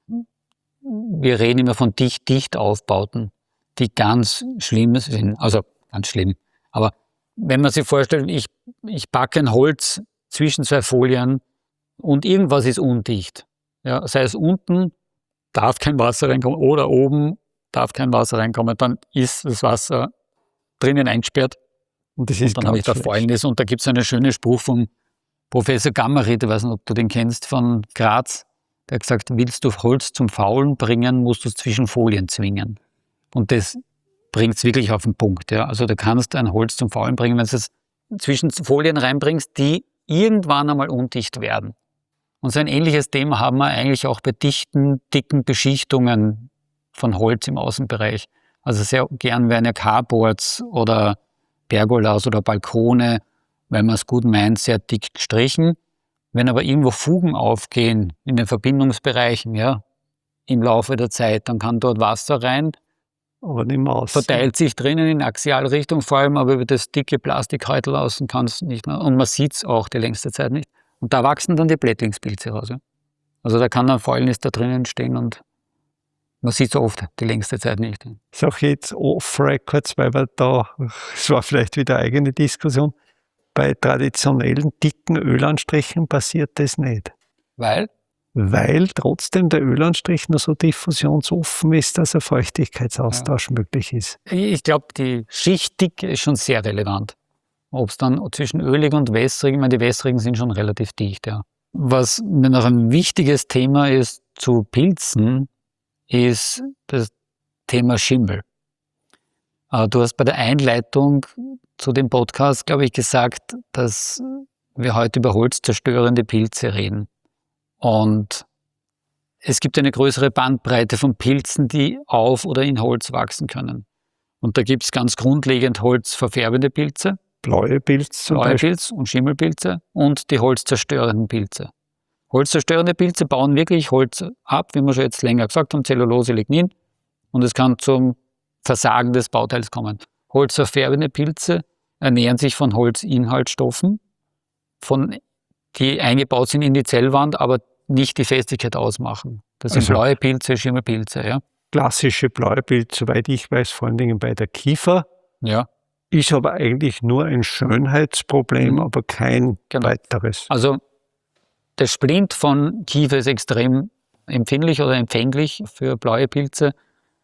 wir reden immer von dicht-dicht-Aufbauten, die ganz schlimm sind. Also ganz schlimm. Aber wenn man sich vorstellt, ich, ich packe ein Holz zwischen zwei Folien und irgendwas ist undicht. Ja, sei es unten, darf kein Wasser reinkommen, oder oben darf kein Wasser reinkommen, dann ist das Wasser drinnen einsperrt. Und, das ist und dann habe ich da Fäulnis. Und da gibt es einen schönen Spruch von Professor Gammerit, ich weiß nicht, ob du den kennst, von Graz, der hat gesagt, willst du Holz zum Faulen bringen, musst du es zwischen Folien zwingen. Und das bringt es wirklich auf den Punkt. Ja. Also du kannst ein Holz zum Faulen bringen, wenn du es zwischen Folien reinbringst, die irgendwann einmal undicht werden. Und so ein ähnliches Thema haben wir eigentlich auch bei dichten, dicken Beschichtungen von Holz im Außenbereich. Also sehr gern werden ja Carports oder Pergolas oder Balkone, wenn man es gut meint, sehr dick gestrichen. Wenn aber irgendwo Fugen aufgehen in den Verbindungsbereichen, ja, im Laufe der Zeit, dann kann dort Wasser rein aber nicht mehr außen. Verteilt sich drinnen in Axialrichtung vor allem, aber über das dicke Plastikhäutel außen kann es nicht mehr. Und man sieht es auch die längste Zeit nicht. Und da wachsen dann die Blättlingspilze raus. Ja. Also da kann ein Fäulnis da drinnen stehen und man sieht es oft die längste Zeit nicht. Ich sage jetzt off-Records, weil wir da, es war vielleicht wieder eine eigene Diskussion, bei traditionellen dicken Ölanstrichen passiert das nicht. Weil? Weil trotzdem der Ölanstrich nur so diffusionsoffen ist, dass ein Feuchtigkeitsaustausch ja. möglich ist. Ich glaube, die Schichtdicke ist schon sehr relevant. Ob es dann zwischen ölig und wässrig, ich meine, die wässrigen sind schon relativ dicht. Ja. Was mir noch ein wichtiges Thema ist zu Pilzen, ist das Thema Schimmel. Du hast bei der Einleitung zu dem Podcast, glaube ich, gesagt, dass wir heute über holzzerstörende Pilze reden. Und es gibt eine größere Bandbreite von Pilzen, die auf oder in Holz wachsen können. Und da gibt es ganz grundlegend holzverfärbende Pilze. Blaue Pilze zum Blaue Pilze und Schimmelpilze und die holzzerstörenden Pilze. Holzzerstörende Pilze bauen wirklich Holz ab, wie wir schon jetzt länger gesagt haben, Zellulose, Lignin. Und es kann zum Versagen des Bauteils kommen. Holzverfärbende Pilze ernähren sich von Holzinhaltsstoffen, von, die eingebaut sind in die Zellwand, aber nicht die Festigkeit ausmachen. Das sind also blaue Pilze, Schimmelpilze. Ja. Klassische blaue Pilze, soweit ich weiß, vor allen Dingen bei der Kiefer. Ja. Ist aber eigentlich nur ein Schönheitsproblem, mhm. aber kein genau. weiteres. Also der Splint von Kiefer ist extrem empfindlich oder empfänglich für blaue Pilze.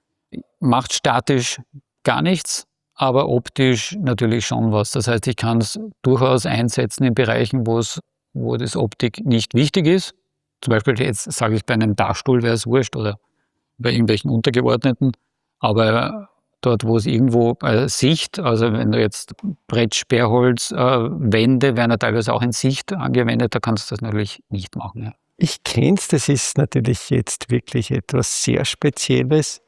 Macht statisch gar nichts, aber optisch natürlich schon was. Das heißt, ich kann es durchaus einsetzen in Bereichen, wo es, wo das Optik nicht wichtig ist. Zum Beispiel jetzt sage ich, bei einem Dachstuhl wäre es wurscht oder bei irgendwelchen Untergeordneten. Aber dort, wo es irgendwo bei Sicht, also wenn du jetzt Brett, Sperrholz, äh, Wände werden ja teilweise auch in Sicht angewendet, da kannst du das natürlich nicht machen. Ja. Ich kenne es, das ist natürlich jetzt wirklich etwas sehr Spezielles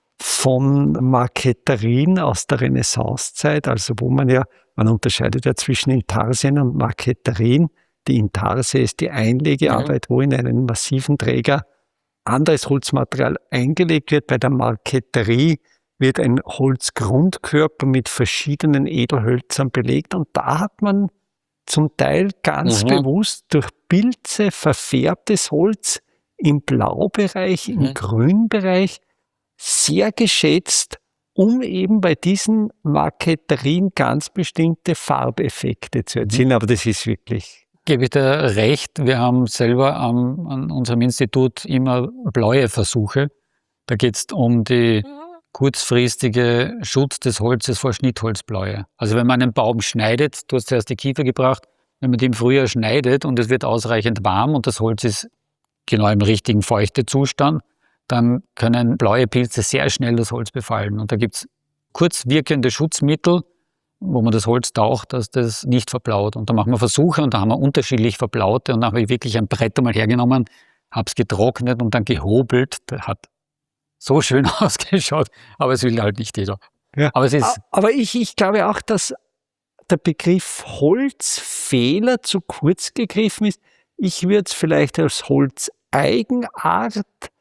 von Marqueterin aus der Renaissancezeit, also wo man ja, man unterscheidet ja zwischen Intarsien und Marqueterin. Die Intarsie ist die Einlegearbeit, ja. wo in einen massiven Träger anderes Holzmaterial eingelegt wird. Bei der Marqueterie wird ein Holzgrundkörper mit verschiedenen Edelhölzern belegt und da hat man zum Teil ganz mhm. bewusst durch Pilze verfärbtes Holz im Blaubereich, mhm. im Grünbereich sehr geschätzt, um eben bei diesen Marqueterien ganz bestimmte Farbeffekte zu erzielen. Mhm. Aber das ist wirklich... Gebe ich dir recht, wir haben selber am, an unserem Institut immer blaue Versuche. Da geht es um die kurzfristige Schutz des Holzes vor Schnittholzbläue. Also wenn man einen Baum schneidet, du hast zuerst die Kiefer gebracht, wenn man die im Frühjahr schneidet und es wird ausreichend warm und das Holz ist genau im richtigen Feuchtezustand, dann können blaue Pilze sehr schnell das Holz befallen. Und da gibt es kurzwirkende Schutzmittel, wo man das Holz taucht, dass das nicht verblaut. Und da machen wir Versuche und da haben wir unterschiedlich verblaute und dann habe ich wirklich ein Brett einmal hergenommen, habe es getrocknet und dann gehobelt. Das hat so schön ausgeschaut, aber es will halt nicht jeder. Ja. Aber, es ist aber ich, ich glaube auch, dass der Begriff Holzfehler zu kurz gegriffen ist. Ich würde es vielleicht als Holzeigenart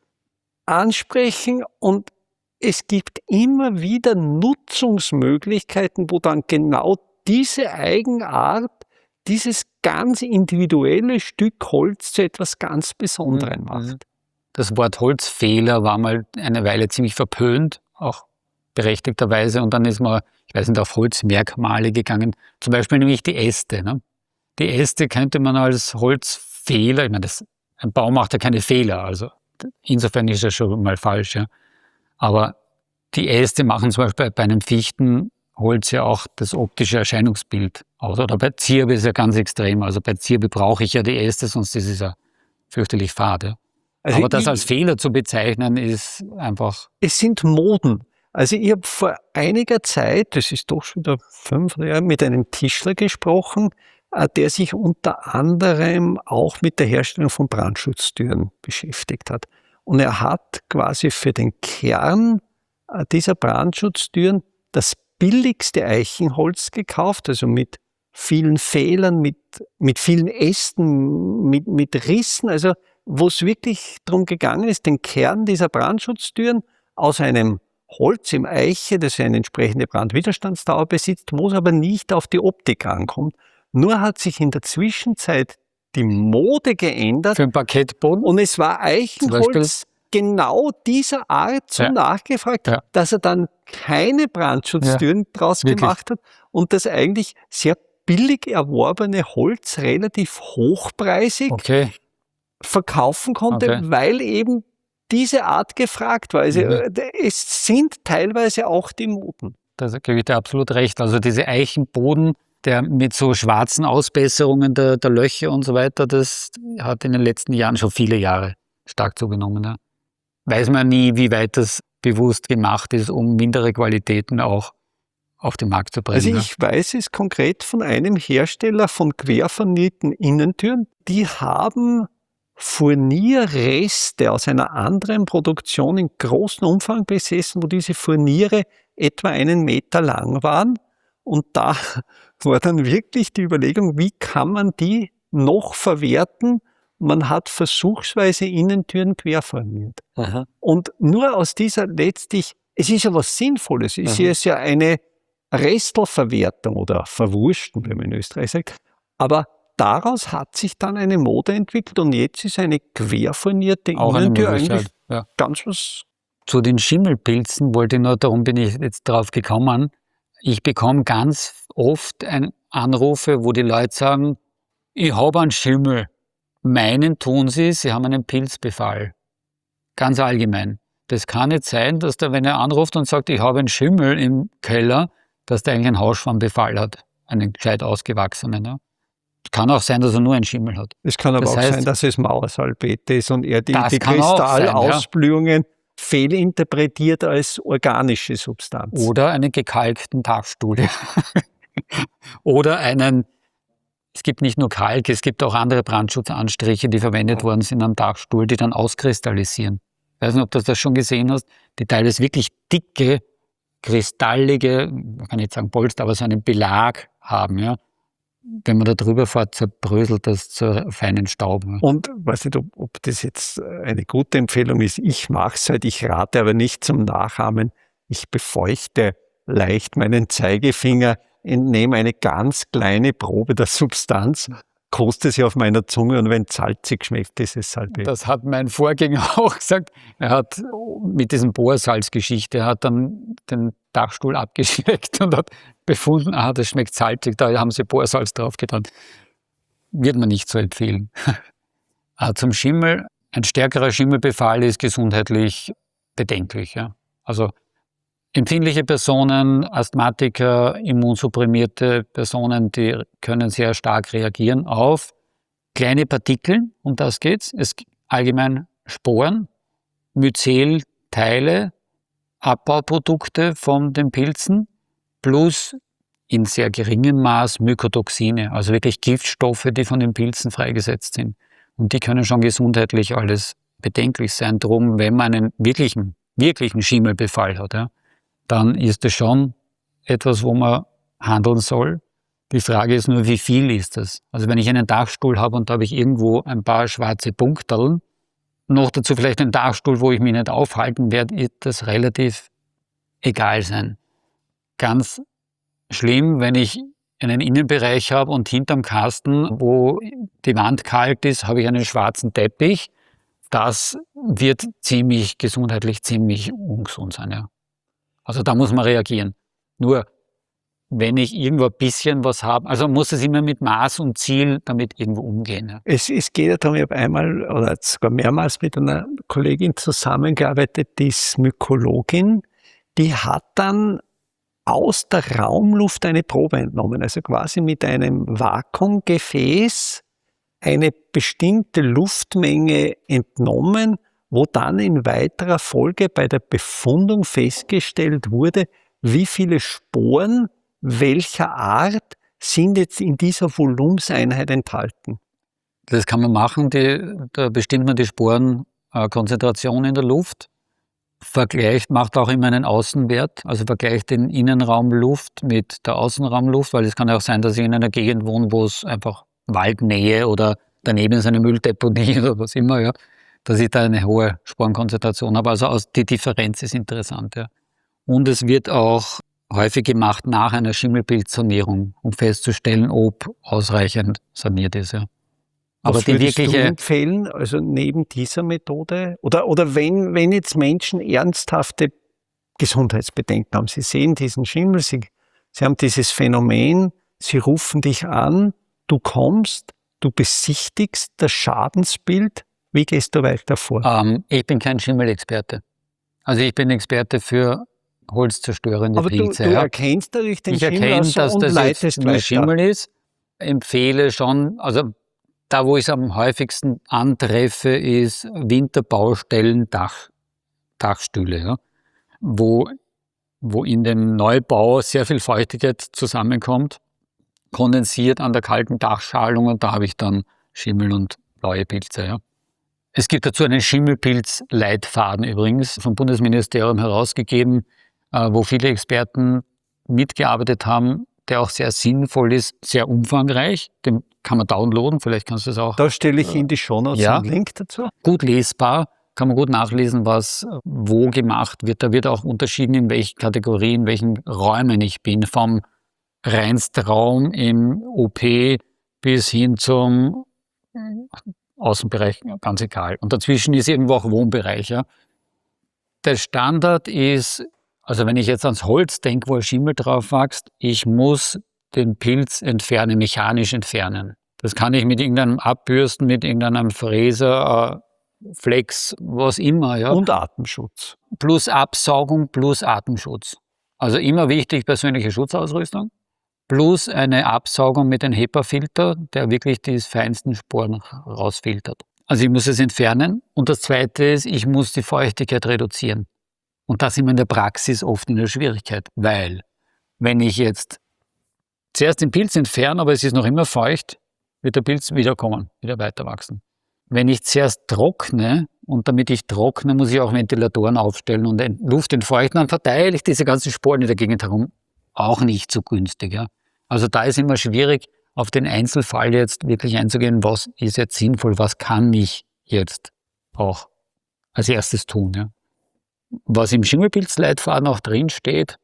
ansprechen und es gibt immer wieder Nutzungsmöglichkeiten, wo dann genau diese Eigenart, dieses ganz individuelle Stück Holz zu etwas ganz Besonderem macht. Das Wort Holzfehler war mal eine Weile ziemlich verpönt, auch berechtigterweise. Und dann ist man, ich weiß nicht, auf Holzmerkmale gegangen. Zum Beispiel nämlich die Äste. Ne? Die Äste könnte man als Holzfehler, ich meine, das, ein Baum macht ja keine Fehler, also insofern ist das schon mal falsch. Ja. Aber die Äste machen zum Beispiel bei einem Fichtenholz ja auch das optische Erscheinungsbild aus. Oder bei Zirbe ist ja ganz extrem. Also bei Zirbe brauche ich ja die Äste, sonst ist es ja fürchterlich fade. Also aber das ich, als Fehler zu bezeichnen, ist einfach... Es sind Moden. Also ich habe vor einiger Zeit, das ist doch schon wieder fünf Jahre, mit einem Tischler gesprochen, der sich unter anderem auch mit der Herstellung von Brandschutztüren beschäftigt hat. Und er hat quasi für den Kern dieser Brandschutztüren das billigste Eichenholz gekauft, also mit vielen Fehlern, mit, mit vielen Ästen, mit, mit Rissen, also wo es wirklich darum gegangen ist, den Kern dieser Brandschutztüren aus einem Holz im Eiche, das eine entsprechende Brandwiderstandsdauer besitzt, wo es aber nicht auf die Optik ankommt. Nur hat sich in der Zwischenzeit die Mode geändert. Für einen Parkettboden? Und es war Eichenholz genau dieser Art so ja. nachgefragt, ja. dass er dann keine Brandschutztüren ja. draus Wirklich? gemacht hat und das eigentlich sehr billig erworbene Holz relativ hochpreisig okay. verkaufen konnte, okay. weil eben diese Art gefragt war. Also mhm. es sind teilweise auch die Moden. Da gebe ich dir absolut recht. Also diese Eichenboden, der mit so schwarzen Ausbesserungen der, der Löcher und so weiter, das hat in den letzten Jahren schon viele Jahre stark zugenommen. Ja. Weiß man nie, wie weit das bewusst gemacht ist, um mindere Qualitäten auch auf den Markt zu bringen. Also ich ja. weiß es konkret von einem Hersteller von quervernierten Innentüren. Die haben Furnierreste aus einer anderen Produktion in großem Umfang besessen, wo diese Furniere etwa einen Meter lang waren. Und da war dann wirklich die Überlegung, wie kann man die noch verwerten? Man hat versuchsweise Innentüren querfurniert. Aha. Und nur aus dieser letztlich, es ist ja was Sinnvolles, es Aha. ist ja eine Restelverwertung oder Verwursten, wenn man in Österreich sagt. Aber daraus hat sich dann eine Mode entwickelt und jetzt ist eine querfurnierte Auch Innentür eine eigentlich ja. ganz was. Zu den Schimmelpilzen wollte ich noch, darum bin ich jetzt drauf gekommen. Ich bekomme ganz oft ein Anrufe, wo die Leute sagen, ich habe einen Schimmel. Meinen tun sie, sie haben einen Pilzbefall. Ganz allgemein. Das kann nicht sein, dass der, wenn er anruft und sagt, ich habe einen Schimmel im Keller, dass der eigentlich einen Hausschwammbefall hat. Einen gescheit ausgewachsenen. Ja. Kann auch sein, dass er nur einen Schimmel hat. Es kann aber das auch heißt, sein, dass es Mauersalbete ist und er die, die sein, Kristallausblühungen ja. fehlinterpretiert als organische Substanz. Oder einen gekalkten Dachstuhl. Oder einen, es gibt nicht nur Kalk, es gibt auch andere Brandschutzanstriche, die verwendet worden sind am Dachstuhl, die dann auskristallisieren. Ich weiß nicht, ob du das schon gesehen hast, die teilweise wirklich dicke, kristallige, man kann nicht sagen Polster, aber so einen Belag haben, ja. Wenn man da drüber fährt, zerbröselt das zu feinen Staub. Und weiß nicht, ob, ob das jetzt eine gute Empfehlung ist. Ich mache es halt, ich rate aber nicht zum Nachahmen. Ich befeuchte leicht meinen Zeigefinger, entnehme eine ganz kleine Probe der Substanz, koste sie auf meiner Zunge und wenn es salzig schmeckt, ist es Salbei. Das hat mein Vorgänger auch gesagt. Er hat mit diesem Bohrsalzgeschichte, er hat dann den Dachstuhl abgeschmeckt und hat befunden, ah, das schmeckt salzig, da haben sie Bohrsalz draufgetan. Wird man nicht so empfehlen. Zum Schimmel, ein stärkerer Schimmelbefall ist gesundheitlich bedenklich. Ja. Also empfindliche Personen, Asthmatiker, immunsupprimierte Personen, die können sehr stark reagieren auf kleine Partikel, um das geht's. Es gibt allgemein Sporen, Myzelteile, Abbauprodukte von den Pilzen, plus in sehr geringem Maß Mykotoxine, also wirklich Giftstoffe, die von den Pilzen freigesetzt sind. Und die können schon gesundheitlich alles bedenklich sein. Drum, wenn man einen wirklichen, wirklichen Schimmelbefall hat, ja, dann ist das schon etwas, wo man handeln soll. Die Frage ist nur, wie viel ist das? Also wenn ich einen Dachstuhl habe und da habe ich irgendwo ein paar schwarze Punkterl, noch dazu vielleicht einen Dachstuhl, wo ich mich nicht aufhalten werde, wird das relativ egal sein. Ganz schlimm, wenn ich einen Innenbereich habe und hinterm Kasten, wo die Wand kalt ist, habe ich einen schwarzen Teppich. Das wird ziemlich gesundheitlich ziemlich ungesund sein. Ja. Also da muss man reagieren. Nur, wenn ich irgendwo ein bisschen was habe, also muss es immer mit Maß und Ziel damit irgendwo umgehen. Ja. Es, es geht ja darum, ich habe einmal oder sogar mehrmals mit einer Kollegin zusammengearbeitet, die ist Mykologin, die hat dann aus der Raumluft eine Probe entnommen, also quasi mit einem Vakuumgefäß eine bestimmte Luftmenge entnommen, wo dann in weiterer Folge bei der Befundung festgestellt wurde, wie viele Sporen welcher Art sind jetzt in dieser Volumenseinheit enthalten. Das kann man machen, die, da bestimmt man die Sporenkonzentration in der Luft, vergleicht, macht auch immer einen Außenwert, also vergleicht den Innenraumluft mit der Außenraumluft, weil es kann auch sein, dass ich in einer Gegend wohne, wo es einfach Waldnähe oder daneben ist eine Mülldeponie oder was immer, ja, dass ich da eine hohe Sporenkonzentration habe. Also aus, die Differenz ist interessant. Ja. Und es wird auch häufig gemacht nach einer Schimmelpilzsanierung, um festzustellen, ob ausreichend saniert ist. Ja. Aber Was die würdest wirkliche du empfehlen, also neben dieser Methode? Oder, oder wenn, wenn jetzt Menschen ernsthafte Gesundheitsbedenken haben, sie sehen diesen Schimmel, sie, sie haben dieses Phänomen, sie rufen dich an, du kommst, du besichtigst das Schadensbild. Wie gehst du weiter vor? Ähm, ich bin kein Schimmelexperte. Also ich bin Experte für holzzerstörende Aber du, Pilze. du ja. erkennst natürlich den Ich Schimmel erkenne, also dass und das leitest jetzt nur weiter. Schimmel ist. Empfehle schon, also da, wo ich es am häufigsten antreffe, ist Winterbaustellen, Dach, Dachstühle, ja. wo, wo in dem Neubau sehr viel Feuchtigkeit zusammenkommt, kondensiert an der kalten Dachschalung, und da habe ich dann Schimmel und blaue Pilze. Ja. Es gibt dazu einen Schimmelpilz-Leitfaden übrigens vom Bundesministerium herausgegeben, äh, wo viele Experten mitgearbeitet haben, der auch sehr sinnvoll ist, sehr umfangreich. Den kann man downloaden, vielleicht kannst du es auch. Da stelle ich in die Shownotes Ja. einen Link dazu. Gut lesbar, kann man gut nachlesen, was wo gemacht wird. Da wird auch unterschieden, in welchen Kategorien, in welchen Räumen ich bin, vom Reinstraum im O P bis hin zum Außenbereich, ganz egal. Und dazwischen ist irgendwo auch Wohnbereich. Ja. Der Standard ist, also wenn ich jetzt ans Holz denke, wo ein Schimmel drauf wächst, ich muss den Pilz entfernen, mechanisch entfernen. Das kann ich mit irgendeinem Abbürsten, mit irgendeinem Fräser, äh, Flex, was immer. Ja. Und Atemschutz. Plus Absaugung, plus Atemschutz. Also immer wichtig, persönliche Schutzausrüstung. Plus eine Absaugung mit einem HEPA-Filter, der wirklich die feinsten Sporen rausfiltert. Also ich muss es entfernen. Und das Zweite ist, ich muss die Feuchtigkeit reduzieren. Und da sind wir in der Praxis oft in der Schwierigkeit, weil wenn ich jetzt zuerst den Pilz entferne, aber es ist noch immer feucht, wird der Pilz wiederkommen, wieder weiter wachsen. Wenn ich zuerst trockne, und damit ich trockne, muss ich auch Ventilatoren aufstellen und Luft entfeuchten, dann verteile ich diese ganzen Sporen in der Gegend herum. Auch nicht so günstig. Ja. Also da ist immer schwierig, auf den Einzelfall jetzt wirklich einzugehen, was ist jetzt sinnvoll, was kann ich jetzt auch als erstes tun. Ja. Was im Schimmelpilzleitfaden auch drin steht,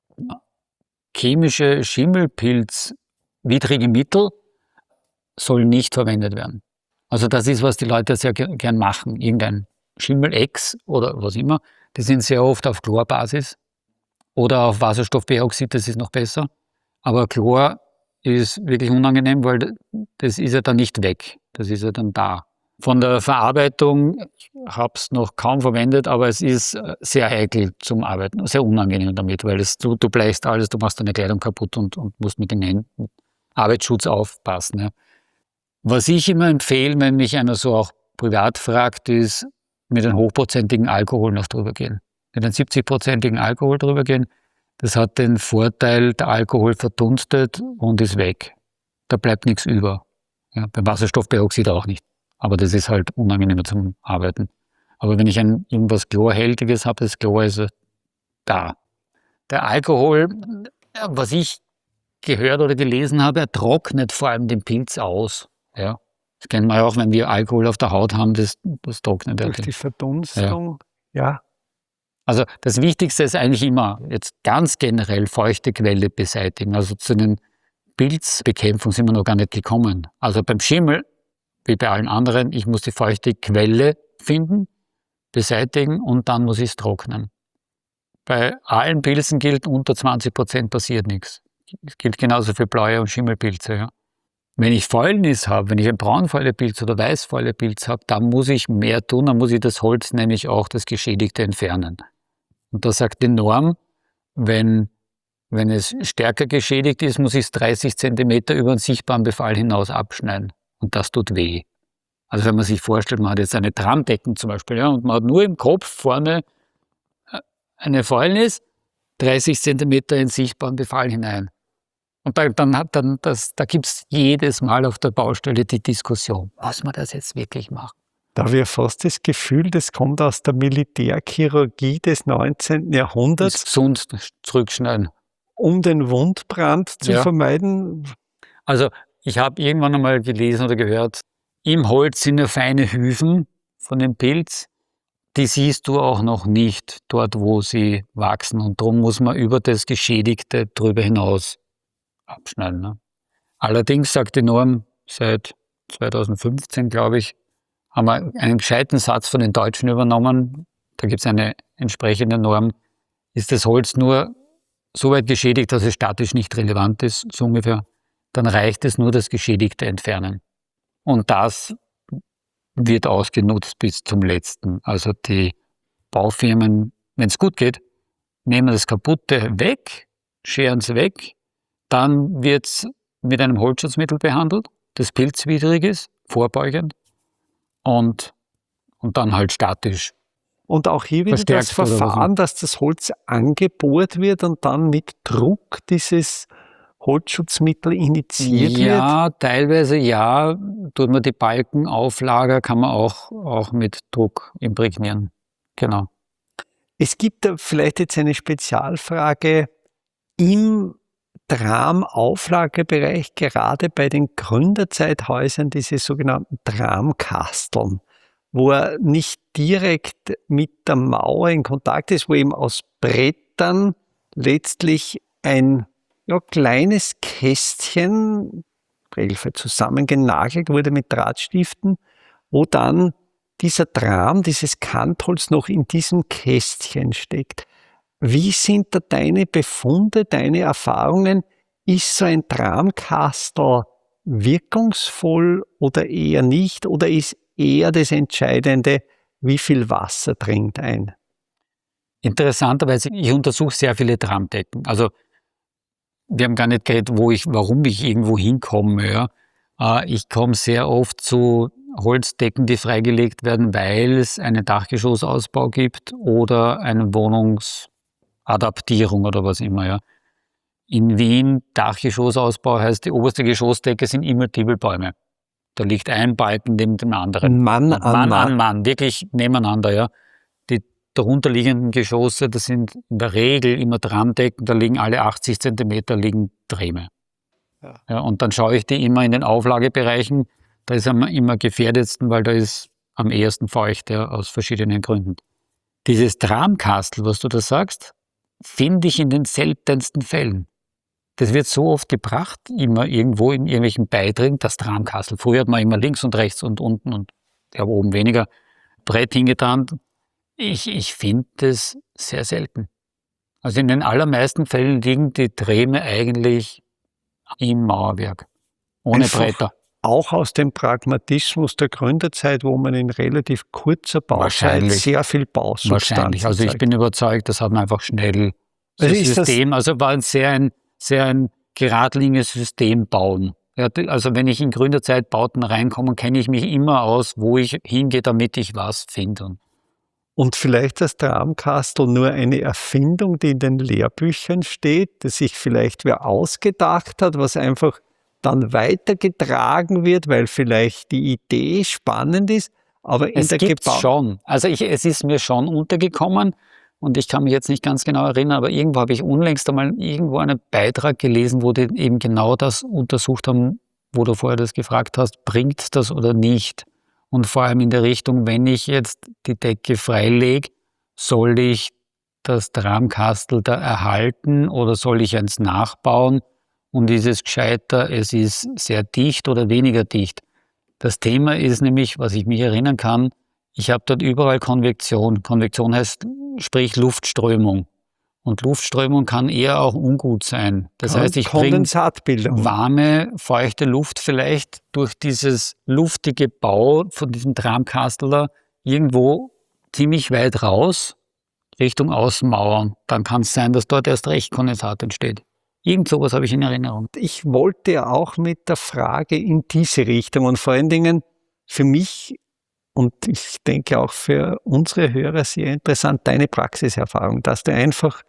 chemische Schimmelpilzwidrige Mittel sollen nicht verwendet werden. Also das ist, was die Leute sehr gern machen. Irgendein Schimmelex oder was immer, die sind sehr oft auf Chlorbasis oder auf Wasserstoffperoxid, das ist noch besser. Aber Chlor ist wirklich unangenehm, weil das ist ja dann nicht weg, das ist ja dann da. Von der Verarbeitung, ich habe es noch kaum verwendet, aber es ist sehr heikel zum Arbeiten, sehr unangenehm damit, weil es, du, du bleichst alles, du machst deine Kleidung kaputt und, und musst mit den Händen Arbeitsschutz aufpassen. Ja. Was ich immer empfehle, wenn mich einer so auch privat fragt, ist mit einem hochprozentigen Alkohol noch drüber gehen. Mit einem siebzig-prozentigen Alkohol drüber gehen. Das hat den Vorteil, der Alkohol verdunstet und ist weg. Da bleibt nichts über. Ja, beim Wasserstoffperoxid auch nicht. Aber das ist halt unangenehmer zum Arbeiten. Aber wenn ich ein irgendwas Chlorhältiges habe, das Chlor ist da. Der Alkohol, was ich gehört oder gelesen habe, er trocknet vor allem den Pilz aus. Ja. Das kennen wir ja auch, wenn wir Alkohol auf der Haut haben, das, das trocknet. Durch die Verdunstung, ja. ja. Also das Wichtigste ist eigentlich immer jetzt ganz generell feuchte Quelle beseitigen. Also zu den Pilzbekämpfung sind wir noch gar nicht gekommen. Also beim Schimmel, wie bei allen anderen, ich muss die feuchte Quelle finden, beseitigen und dann muss ich es trocknen. Bei allen Pilzen gilt, unter zwanzig Prozent passiert nichts. Das gilt genauso für blaue und Schimmelpilze. Ja. Wenn ich Fäulnis habe, wenn ich einen Braunfäulepilz oder Weißfäulepilz habe, dann muss ich mehr tun, dann muss ich das Holz, nämlich auch das Geschädigte, entfernen. Und da sagt die Norm, wenn, wenn es stärker geschädigt ist, muss ich es dreißig Zentimeter über den sichtbaren Befall hinaus abschneiden. Und das tut weh. Also wenn man sich vorstellt, man hat jetzt eine Tramdecken zum Beispiel, ja, und man hat nur im Kopf vorne eine Fäulnis, dreißig Zentimeter in sichtbaren Befall hinein. Und da, dann hat dann das, da gibt es jedes Mal auf der Baustelle die Diskussion, muss man das jetzt wirklich machen? Da habe ich fast das Gefühl, das kommt aus der Militärchirurgie des neunzehnten Jahrhunderts. Gesund zurückschneiden. Um den Wundbrand zu ja. vermeiden. Also ich habe irgendwann einmal gelesen oder gehört, im Holz sind ja feine Hyphen von dem Pilz. die siehst du auch noch nicht dort, wo sie wachsen. Und darum muss man über das Geschädigte drüber hinaus abschneiden. Ne? Allerdings sagt die Norm seit zweitausendfünfzehn, glaube ich, haben wir einen gescheiten Satz von den Deutschen übernommen. Da gibt es eine entsprechende Norm. Ist das Holz nur so weit geschädigt, dass es statisch nicht relevant ist, so ungefähr, dann reicht es nur, das Geschädigte entfernen. Und das wird ausgenutzt bis zum Letzten. Also die Baufirmen, wenn es gut geht, nehmen das Kaputte weg, scheren es weg, dann wird es mit einem Holzschutzmittel behandelt, das pilzwidrig ist, vorbeugend und, und dann halt statisch. Und auch hier wieder das Verfahren, dass das Holz angebohrt wird und dann mit Druck dieses Holzschutzmittel initiiert ja, wird? Ja, teilweise ja. Tut man die Balkenauflager, kann man auch, auch mit Druck imprägnieren. Genau. Es gibt da vielleicht jetzt eine Spezialfrage im Tramauflagebereich, gerade bei den Gründerzeithäusern, diese sogenannten Tramkasteln, wo er nicht direkt mit der Mauer in Kontakt ist, wo eben aus Brettern letztlich ein ja, kleines Kästchen, regelfrei zusammengenagelt wurde mit Drahtstiften, wo dann dieser Tram, dieses Kantholz noch in diesem Kästchen steckt. Wie sind da deine Befunde, deine Erfahrungen? Ist so ein Tramkastel wirkungsvoll oder eher nicht? Oder ist eher das Entscheidende, wie viel Wasser dringt ein? Interessanterweise, ich untersuche sehr viele Tramdecken. Also wir haben gar nicht geredet, wo ich, warum ich irgendwo hinkomme. Ja. Ich komme sehr oft zu Holzdecken, die freigelegt werden, weil es einen Dachgeschossausbau gibt oder eine Wohnungsadaptierung oder was immer. Ja. In Wien, Dachgeschossausbau heißt, die oberste Geschossdecke sind immer Tiebelbäume. Da liegt ein Balken neben dem anderen. Mann an Mann. Mann an Mann, wirklich nebeneinander. Ja. Die darunterliegenden Geschosse, das sind in der Regel immer Tramdecken, da liegen alle achtzig Zentimeter liegen Träme. Ja. Ja, und dann schaue ich die immer in den Auflagebereichen, da ist am immer gefährdetsten, weil da ist am ehesten feucht, ja, aus verschiedenen Gründen. Dieses Tramkastel, was du da sagst, finde ich in den seltensten Fällen. Das wird so oft gebracht, immer irgendwo in irgendwelchen Beiträgen, das Tramkastel. Früher hat man immer links und rechts und unten und ja, oben weniger Brett hingetan. Ich, ich finde das sehr selten. Also in den allermeisten Fällen liegen die Träme eigentlich im Mauerwerk, ohne Einfach Bretter. Auch aus dem Pragmatismus der Gründerzeit, wo man in relativ kurzer Bauzeit sehr viel Bausubstanz Wahrscheinlich. Also ich zeigt. bin überzeugt, das hat man einfach schnell so Also ein ist das- System, also war ein sehr ein, sehr ein geradliniges System bauen. Ja, also wenn ich in Gründerzeit Bauten reinkomme, kenne ich mich immer aus, wo ich hingehe, damit ich was finde. Und vielleicht das Tramkastel nur eine Erfindung, die in den Lehrbüchern steht, dass sich vielleicht wer ausgedacht hat, was einfach dann weitergetragen wird, weil vielleicht die Idee spannend ist, aber in Es der gibt's Gebau- schon. Also ich, es ist mir schon untergekommen und ich kann mich jetzt nicht ganz genau erinnern, aber irgendwo habe ich unlängst einmal irgendwo einen Beitrag gelesen, wo die eben genau das untersucht haben, wo du vorher das gefragt hast, bringt das oder nicht? Und vor allem in der Richtung, wenn ich jetzt die Decke freilege, soll ich das Tramkastel da erhalten oder soll ich eins nachbauen? Und ist es gescheiter, es ist sehr dicht oder weniger dicht? Das Thema ist nämlich, was ich mich erinnern kann, ich habe dort überall Konvektion. Konvektion heißt, sprich Luftströmung. Und Luftströmung kann eher auch ungut sein. Das heißt, ich bringe Kondensatbildung. warme, feuchte Luft vielleicht durch dieses luftige Bau von diesem Tramkastel irgendwo ziemlich weit raus, Richtung Außenmauer. Dann kann es sein, dass dort erst recht Kondensat entsteht. Irgend sowas habe ich in Erinnerung. Ich wollte ja auch mit der Frage in diese Richtung und vor allen Dingen für mich und ich denke auch für unsere Hörer sehr interessant, deine Praxiserfahrung, dass du einfach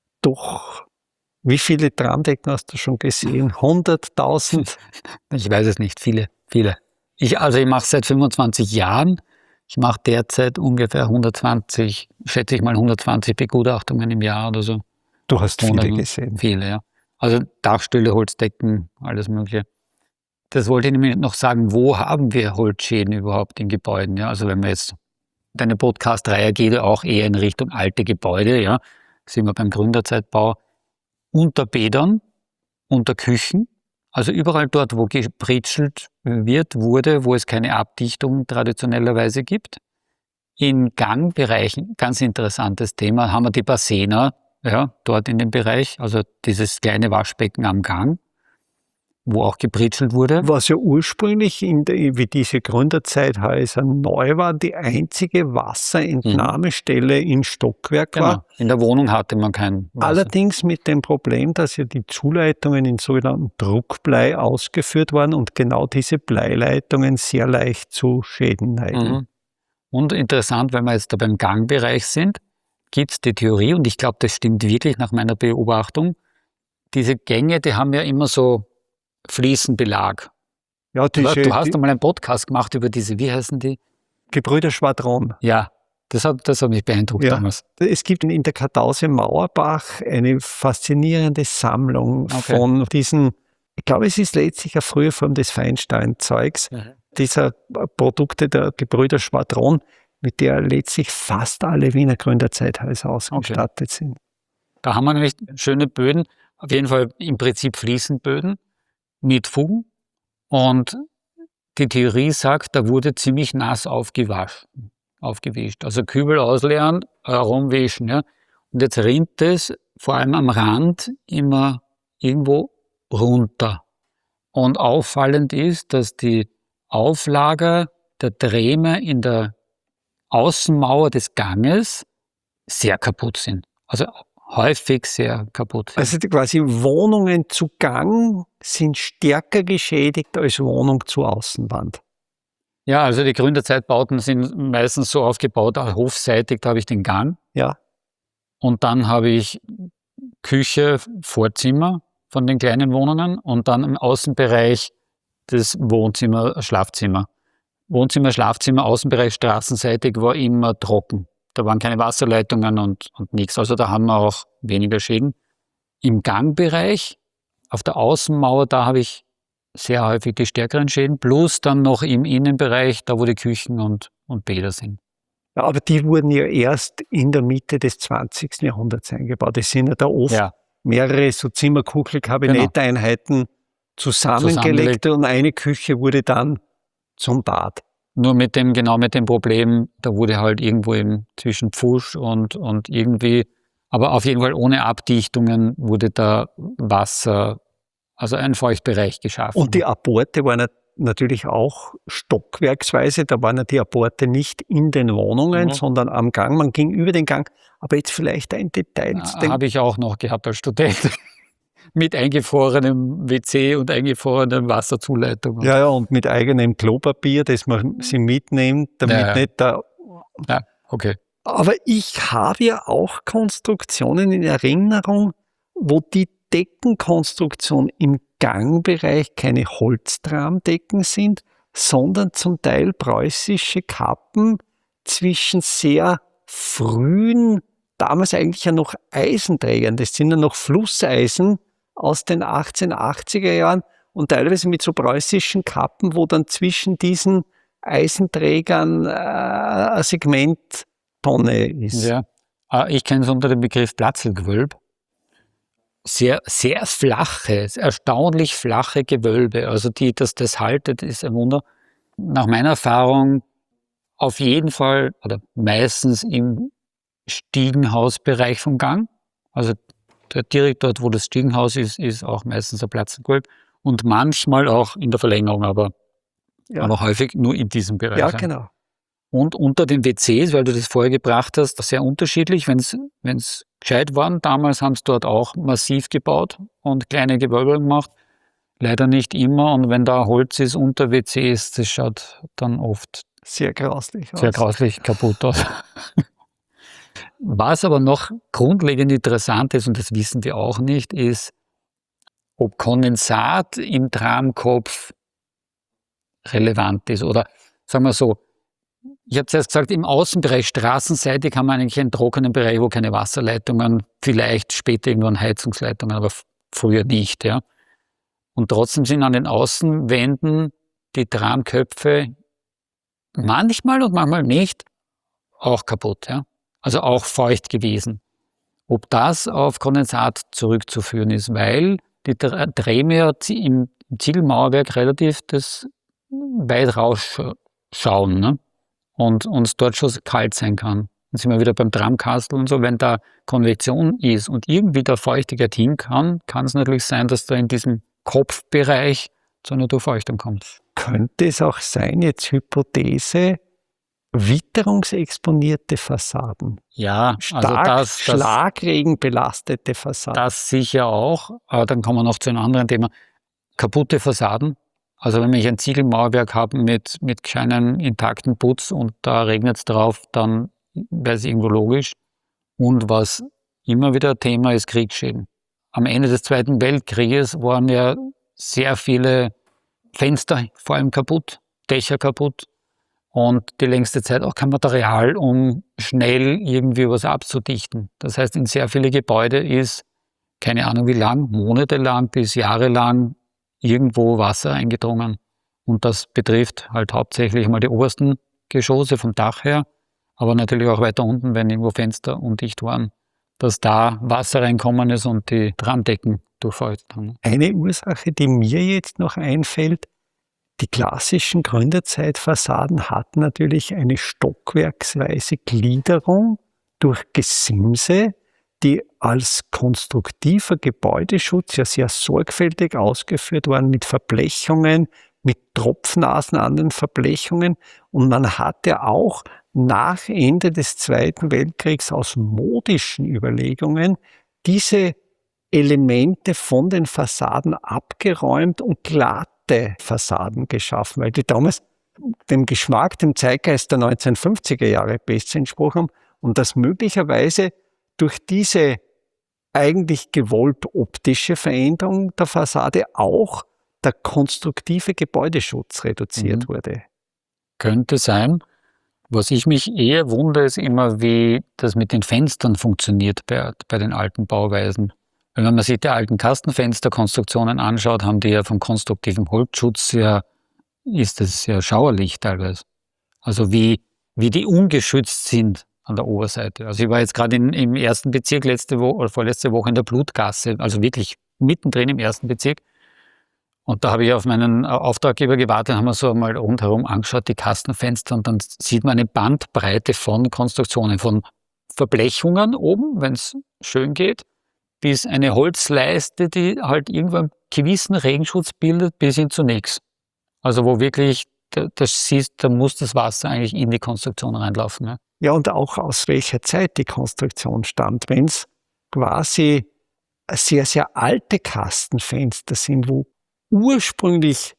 doch, wie viele Tramdecken hast du schon gesehen? hunderttausend? Ich weiß es nicht, viele, viele. Ich, also ich mache seit fünfundzwanzig Jahren. Ich mache derzeit ungefähr hundertzwanzig, schätze ich mal hundertzwanzig Begutachtungen im Jahr oder so. Du hast viele Oder gesehen. Viele, ja. Also Dachstühle, Holzdecken, alles Mögliche. Das wollte ich nämlich noch sagen, wo haben wir Holzschäden überhaupt in Gebäuden? Ja? Also wenn wir jetzt Deine Podcast-Reihe geht ja auch eher in Richtung alte Gebäude, ja. Sind wir beim Gründerzeitbau. Unter Bädern, unter Küchen, also überall dort, wo gebritschelt wird, wurde, wo es keine Abdichtung traditionellerweise gibt. In Gangbereichen, ganz interessantes Thema, haben wir die Bassiner, ja, dort in dem Bereich, also dieses kleine Waschbecken am Gang, wo auch gebritschelt wurde. Was ja ursprünglich, in der, wie diese Gründerzeithäuser neu war, die einzige Wasserentnahmestelle mhm. im Stockwerk genau. war. In der Wohnung hatte man kein Wasser. Allerdings mit dem Problem, dass ja die Zuleitungen in sogenannten Druckblei ausgeführt waren und genau diese Bleileitungen sehr leicht zu Schäden neigen. Mhm. Und interessant, wenn wir jetzt da beim Gangbereich sind, gibt es die Theorie, und ich glaube, das stimmt wirklich nach meiner Beobachtung, diese Gänge, die haben ja immer so Fliesenbelag. Ja, diese, du, du hast die, einmal einen Podcast gemacht über diese, wie heißen die? Gebrüder-Schwadron. Ja, das hat, das hat mich beeindruckt ja, damals. Es gibt in der Kartause Mauerbach eine faszinierende Sammlung okay. von diesen, ich glaube, es ist letztlich eine frühe Form des Feinstein-Zeugs, mhm. dieser Produkte der Gebrüder Schwadron, mit der letztlich fast alle Wiener Gründerzeithäuser ausgestattet okay. sind. Da haben wir nämlich schöne Böden, auf jeden Fall im Prinzip Fliesenböden mit Fugen. Und die Theorie sagt, da wurde ziemlich nass aufgewaschen, aufgewischt. Also Kübel ausleeren, herumwischen. Ja. Und jetzt rinnt es vor allem am Rand immer irgendwo runter. Und auffallend ist, dass die Auflager der Drähme in der Außenmauer des Ganges sehr kaputt sind. Also häufig sehr kaputt sind. Also quasi Wohnungen zu Gang sind stärker geschädigt als Wohnung zur Außenwand. Ja, also die Gründerzeitbauten sind meistens so aufgebaut, hofseitig, da habe ich den Gang. Ja. Und dann habe ich Küche, Vorzimmer von den kleinen Wohnungen und dann im Außenbereich das Wohnzimmer, Schlafzimmer. Wohnzimmer, Schlafzimmer, Außenbereich straßenseitig war immer trocken. Da waren keine Wasserleitungen und, und nichts. Also da haben wir auch weniger Schäden. Im Gangbereich, auf der Außenmauer, da habe ich sehr häufig die stärkeren Schäden. Plus dann noch im Innenbereich, da wo die Küchen und, und Bäder sind. Ja, aber die wurden ja erst in der Mitte des zwanzigsten Jahrhunderts eingebaut. Es sind ja da oft ja. mehrere so Zimmerkuchel-Kabinetteinheiten genau. zusammengelegt und eine Küche wurde dann zum Bad. Nur mit dem, genau mit dem Problem, da wurde halt irgendwo eben zwischen Pfusch und, und irgendwie, aber auf jeden Fall ohne Abdichtungen wurde da Wasser, also ein Feuchtbereich geschaffen. Und die Apporte waren natürlich auch stockwerksweise, da waren ja die Apporte nicht in den Wohnungen, mhm. sondern am Gang, man ging über den Gang, aber jetzt vielleicht ein Detail. Ja, habe ich auch noch gehabt als Student. Mit eingefrorenem W C und eingefrorenem Wasserzuleitung. Ja, ja, und mit eigenem Klopapier, das man sie mitnimmt, damit ja, ja. nicht da... Ja, okay. Aber ich habe ja auch Konstruktionen in Erinnerung, wo die Deckenkonstruktion im Gangbereich keine Holztrahmdecken sind, sondern zum Teil preußische Kappen zwischen sehr frühen, damals eigentlich ja noch Eisenträgern, das sind ja noch Flusseisen, aus den achtzehnhundertachtziger Jahren und teilweise mit so preußischen Kappen, wo dann zwischen diesen Eisenträgern äh, ein Segmenttonne ist. Ja, ich kenne es unter dem Begriff Platzelgewölb. Sehr, sehr flache, erstaunlich flache Gewölbe. Also die, dass das haltet, ist ein Wunder. Nach meiner Erfahrung auf jeden Fall oder meistens im Stiegenhausbereich vom Gang. Also direkt dort, wo das Stiegenhaus ist, ist auch meistens ein Platzenkolb und manchmal auch in der Verlängerung, aber, ja. aber häufig nur in diesem Bereich. Ja, genau. Und unter den W Cs, weil du das vorher gebracht hast, sehr unterschiedlich. Wenn es gescheit waren, damals haben es dort auch massiv gebaut und kleine Gewölbe gemacht. Leider nicht immer. Und wenn da Holz ist unter W Cs, das schaut dann oft sehr grauslich aus. Sehr grauslich kaputt aus. Was aber noch grundlegend interessant ist, und das wissen wir auch nicht, ist, ob Kondensat im Tramkopf relevant ist. Oder sagen wir so, ich habe zuerst gesagt, im Außenbereich straßenseitig haben wir eigentlich einen trockenen Bereich, wo keine Wasserleitungen, vielleicht später irgendwann Heizungsleitungen, aber früher nicht. Ja. Und trotzdem sind an den Außenwänden die Tramköpfe manchmal und manchmal nicht auch kaputt, ja. Also auch feucht gewesen. Ob das auf Kondensat zurückzuführen ist, weil die Drähme ja im Ziegelmauerwerk relativ das weit rausschauen, ne? Und, und dort schon kalt sein kann. Dann sind wir wieder beim Tramkastel und so, wenn da Konvektion ist und irgendwie der Feuchtigkeit hin kann, kann es natürlich sein, dass da in diesem Kopfbereich zu einer Durchfeuchtung kommt. Könnte es auch sein, jetzt Hypothese, witterungsexponierte Fassaden? Ja, Stark also das, das, schlagregenbelastete Fassaden. das sicher auch. Aber dann kommen wir noch zu einem anderen Thema. Kaputte Fassaden. Also wenn ich ein Ziegelmauerwerk habe mit, mit keinem intakten Putz und da regnet es drauf, dann wäre es irgendwo logisch. Und was immer wieder Thema ist, Kriegsschäden. Am Ende des Zweiten Weltkrieges waren ja sehr viele Fenster vor allem kaputt, Dächer kaputt und die längste Zeit auch kein Material, um schnell irgendwie was abzudichten. Das heißt, in sehr viele Gebäude ist, keine Ahnung wie lang, monatelang bis jahrelang irgendwo Wasser eingedrungen. Und das betrifft halt hauptsächlich mal die obersten Geschosse vom Dach her, aber natürlich auch weiter unten, wenn irgendwo Fenster undicht waren, dass da Wasser reinkommen ist und die Tramdecken durchfeuchtet haben. Eine Ursache, die mir jetzt noch einfällt, die klassischen Gründerzeitfassaden hatten natürlich eine stockwerksweise Gliederung durch Gesimse, die als konstruktiver Gebäudeschutz ja sehr sorgfältig ausgeführt waren mit Verblechungen, mit Tropfnasen an den Verblechungen. Und man hatte auch nach Ende des Zweiten Weltkriegs aus modischen Überlegungen diese Elemente von den Fassaden abgeräumt und glatte Fassaden geschaffen, weil die damals dem Geschmack, dem Zeitgeist der neunzehnhundertfünfziger Jahre besser entsprochen haben und das möglicherweise durch diese eigentlich gewollt optische Veränderung der Fassade auch der konstruktive Gebäudeschutz reduziert mhm. wurde. Könnte sein. Was ich mich eher wundere, ist immer, wie das mit den Fenstern funktioniert bei, bei den alten Bauweisen. Wenn man sich die alten Kastenfensterkonstruktionen anschaut, haben die ja vom konstruktiven Holzschutz ja, ist das ja schauerlich teilweise. Also wie, wie die ungeschützt sind an der Oberseite. Also ich war jetzt gerade im ersten Bezirk letzte Woche oder vorletzte Woche in der Blutgasse, also wirklich mittendrin im ersten Bezirk. Und da habe ich auf meinen Auftraggeber gewartet, haben wir so mal rundherum angeschaut, die Kastenfenster, und dann sieht man eine Bandbreite von Konstruktionen, von Verblechungen oben, wenn es schön geht, bis eine Holzleiste, die halt irgendwo einen gewissen Regenschutz bildet, bis hin zu nichts. Also wo wirklich, da, das siehst, da muss das Wasser eigentlich in die Konstruktion reinlaufen. Ja, ja und auch aus welcher Zeit die Konstruktion stammt. Wenn es quasi sehr, sehr alte Kastenfenster sind, wo ursprünglich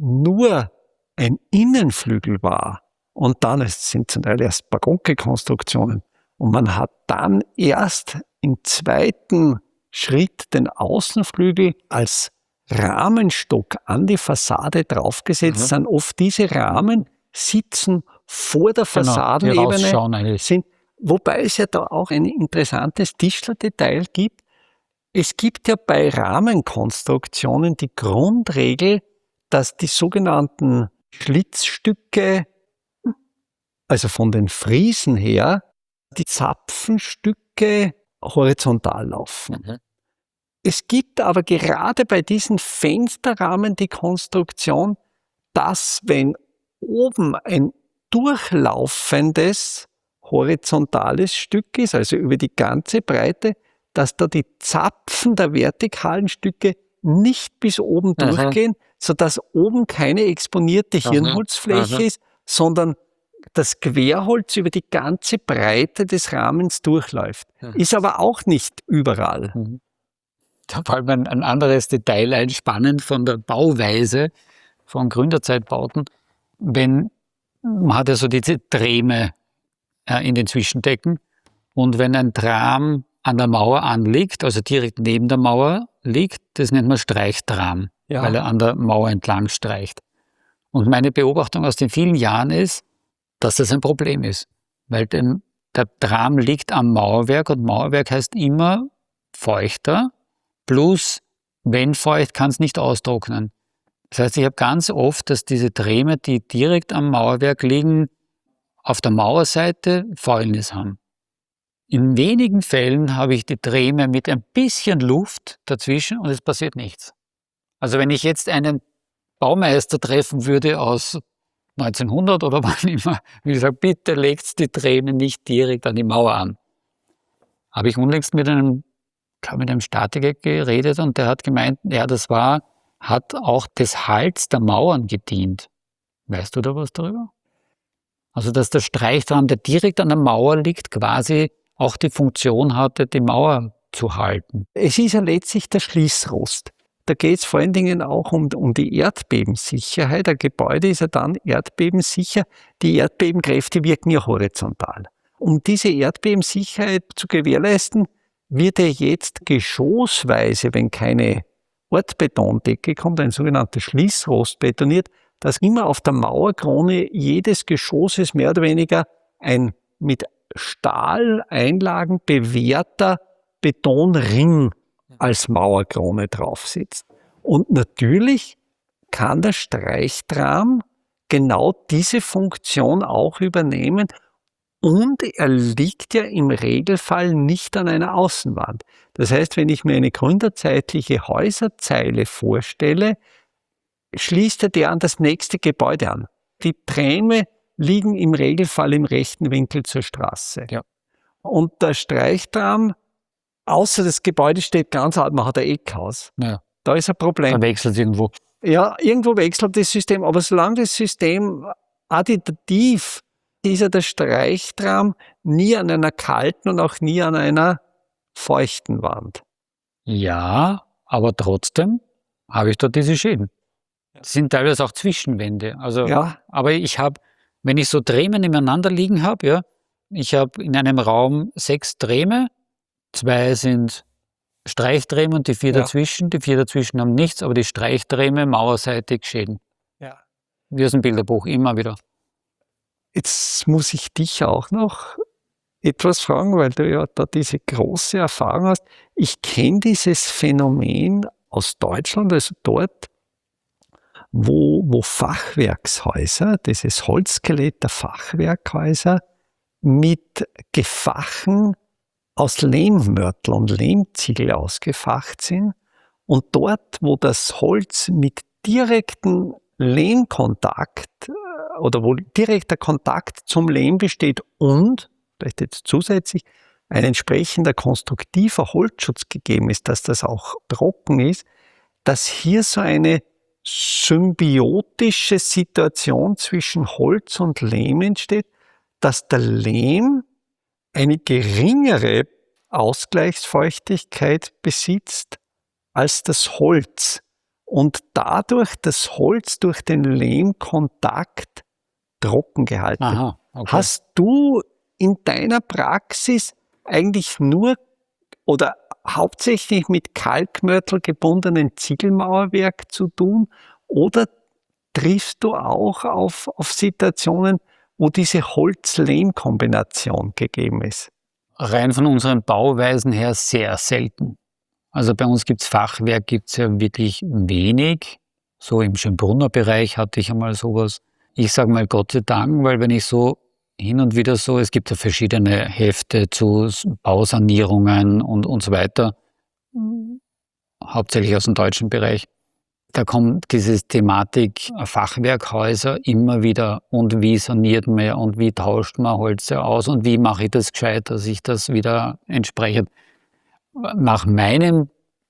nur ein Innenflügel war und dann, es sind zum Teil erst barocke Konstruktionen, und man hat dann erst im zweiten Schritt den Außenflügel als Rahmenstock an die Fassade draufgesetzt, mhm. sind oft diese Rahmen sitzen vor der Fassadenebene, genau, sind, wobei es ja da auch ein interessantes Tischlerdetail gibt. Es gibt ja bei Rahmenkonstruktionen die Grundregel, dass die sogenannten Schlitzstücke, also von den Friesen her, die Zapfenstücke horizontal laufen. Mhm. Es gibt aber gerade bei diesen Fensterrahmen die Konstruktion, dass wenn oben ein durchlaufendes horizontales Stück ist, also über die ganze Breite, dass da die Zapfen der vertikalen Stücke nicht bis oben aha. durchgehen, sodass oben keine exponierte Hirnholzfläche aha. ist, sondern das Querholz über die ganze Breite des Rahmens durchläuft. Ja. Ist aber auch nicht überall. Mhm. Da fällt mir ein anderes Detail ein, spannend von der Bauweise von Gründerzeitbauten. Wenn, man hat ja so diese Drähme äh, in den Zwischendecken, und wenn ein Tram an der Mauer anliegt, also direkt neben der Mauer liegt, das nennt man Streichtram, ja. weil er an der Mauer entlang streicht. Und meine Beobachtung aus den vielen Jahren ist, dass das ein Problem ist, weil dem, der Tram liegt am Mauerwerk und Mauerwerk heißt immer feuchter, plus wenn feucht, kann es nicht austrocknen. Das heißt, ich habe ganz oft, dass diese Drähme, die direkt am Mauerwerk liegen, auf der Mauerseite Fäulnis haben. In wenigen Fällen habe ich die Treme mit ein bisschen Luft dazwischen und es passiert nichts. Also wenn ich jetzt einen Baumeister treffen würde aus neunzehnhundert oder wann immer, wie gesagt, bitte legt die Treme nicht direkt an die Mauer an. Habe ich unlängst mit einem, glaube mit einem Statiker geredet und der hat gemeint, ja, das war, hat auch des Halts der Mauern gedient. Weißt du da was darüber? Also dass der Streichtrahmen, der direkt an der Mauer liegt, quasi auch die Funktion hatte, die Mauer zu halten. Es ist ja letztlich der Schließrost. Da geht es vor allen Dingen auch um, um die Erdbebensicherheit. Ein Gebäude ist ja dann erdbebensicher. Die Erdbebenkräfte wirken ja horizontal. Um diese Erdbebensicherheit zu gewährleisten, wird ja jetzt geschossweise, wenn keine Ortbetondecke kommt, ein sogenannter Schließrost betoniert, dass immer auf der Mauerkrone jedes Geschosses mehr oder weniger ein mit Stahleinlagen bewehrter Betonring als Mauerkrone drauf sitzt. Und natürlich kann der Streichtrahm genau diese Funktion auch übernehmen und er liegt ja im Regelfall nicht an einer Außenwand. Das heißt, wenn ich mir eine gründerzeitliche Häuserzeile vorstelle, schließt er der an das nächste Gebäude an. Die Träme liegen im Regelfall im rechten Winkel zur Straße. Ja. Und der Streichtrahm, außer das Gebäude steht ganz alt, man hat ein Eckhaus. Ja. Da ist ein Problem. Da wechselt es irgendwo. Ja, irgendwo wechselt das System, aber solange das System additiv ist ja der Streichtrahm nie an einer kalten und auch nie an einer feuchten Wand. Ja, aber trotzdem habe ich dort diese Schäden. Das sind teilweise auch Zwischenwände. Also, Ja. Aber ich habe, wenn ich so Träme nebeneinander liegen habe, ja, ich habe in einem Raum sechs Träme, zwei sind Streichträme und die vier Ja. dazwischen. Die vier dazwischen haben nichts, aber die Streichträme mauerseitig Schäden. Ja. Wie aus dem Bilderbuch, immer wieder. Jetzt muss ich dich auch noch etwas fragen, weil du ja da diese große Erfahrung hast. Ich kenne dieses Phänomen aus Deutschland, also dort, wo, wo Fachwerkshäuser, dieses Holzskelett der Fachwerkhäuser mit Gefachen aus Lehmmörtel und Lehmziegel ausgefacht sind und dort, wo das Holz mit direktem Lehmkontakt oder wo direkter Kontakt zum Lehm besteht und, vielleicht jetzt zusätzlich, ein entsprechender konstruktiver Holzschutz gegeben ist, dass das auch trocken ist, dass hier so eine symbiotische Situation zwischen Holz und Lehm entsteht, dass der Lehm eine geringere Ausgleichsfeuchtigkeit besitzt als das Holz und dadurch das Holz durch den Lehmkontakt trocken gehalten. Aha, okay. Hast du in deiner Praxis eigentlich nur oder hauptsächlich mit Kalkmörtel gebundenen Ziegelmauerwerk zu tun oder triffst du auch auf, auf Situationen, wo diese Holz-Lehm-Kombination gegeben ist? Rein von unseren Bauweisen her sehr selten. Also bei uns gibt es Fachwerk, gibt es ja wirklich wenig. So im Schönbrunner Bereich hatte ich einmal sowas. Ich sage mal Gott sei Dank, weil wenn ich so hin und wieder so, es gibt ja verschiedene Hefte zu Bausanierungen und, und so weiter, hauptsächlich aus dem deutschen Bereich. Da kommt diese Thematik Fachwerkhäuser immer wieder und wie saniert man und wie tauscht man Holze aus und wie mache ich das gescheit, dass ich das wieder entsprechend. Nach meinem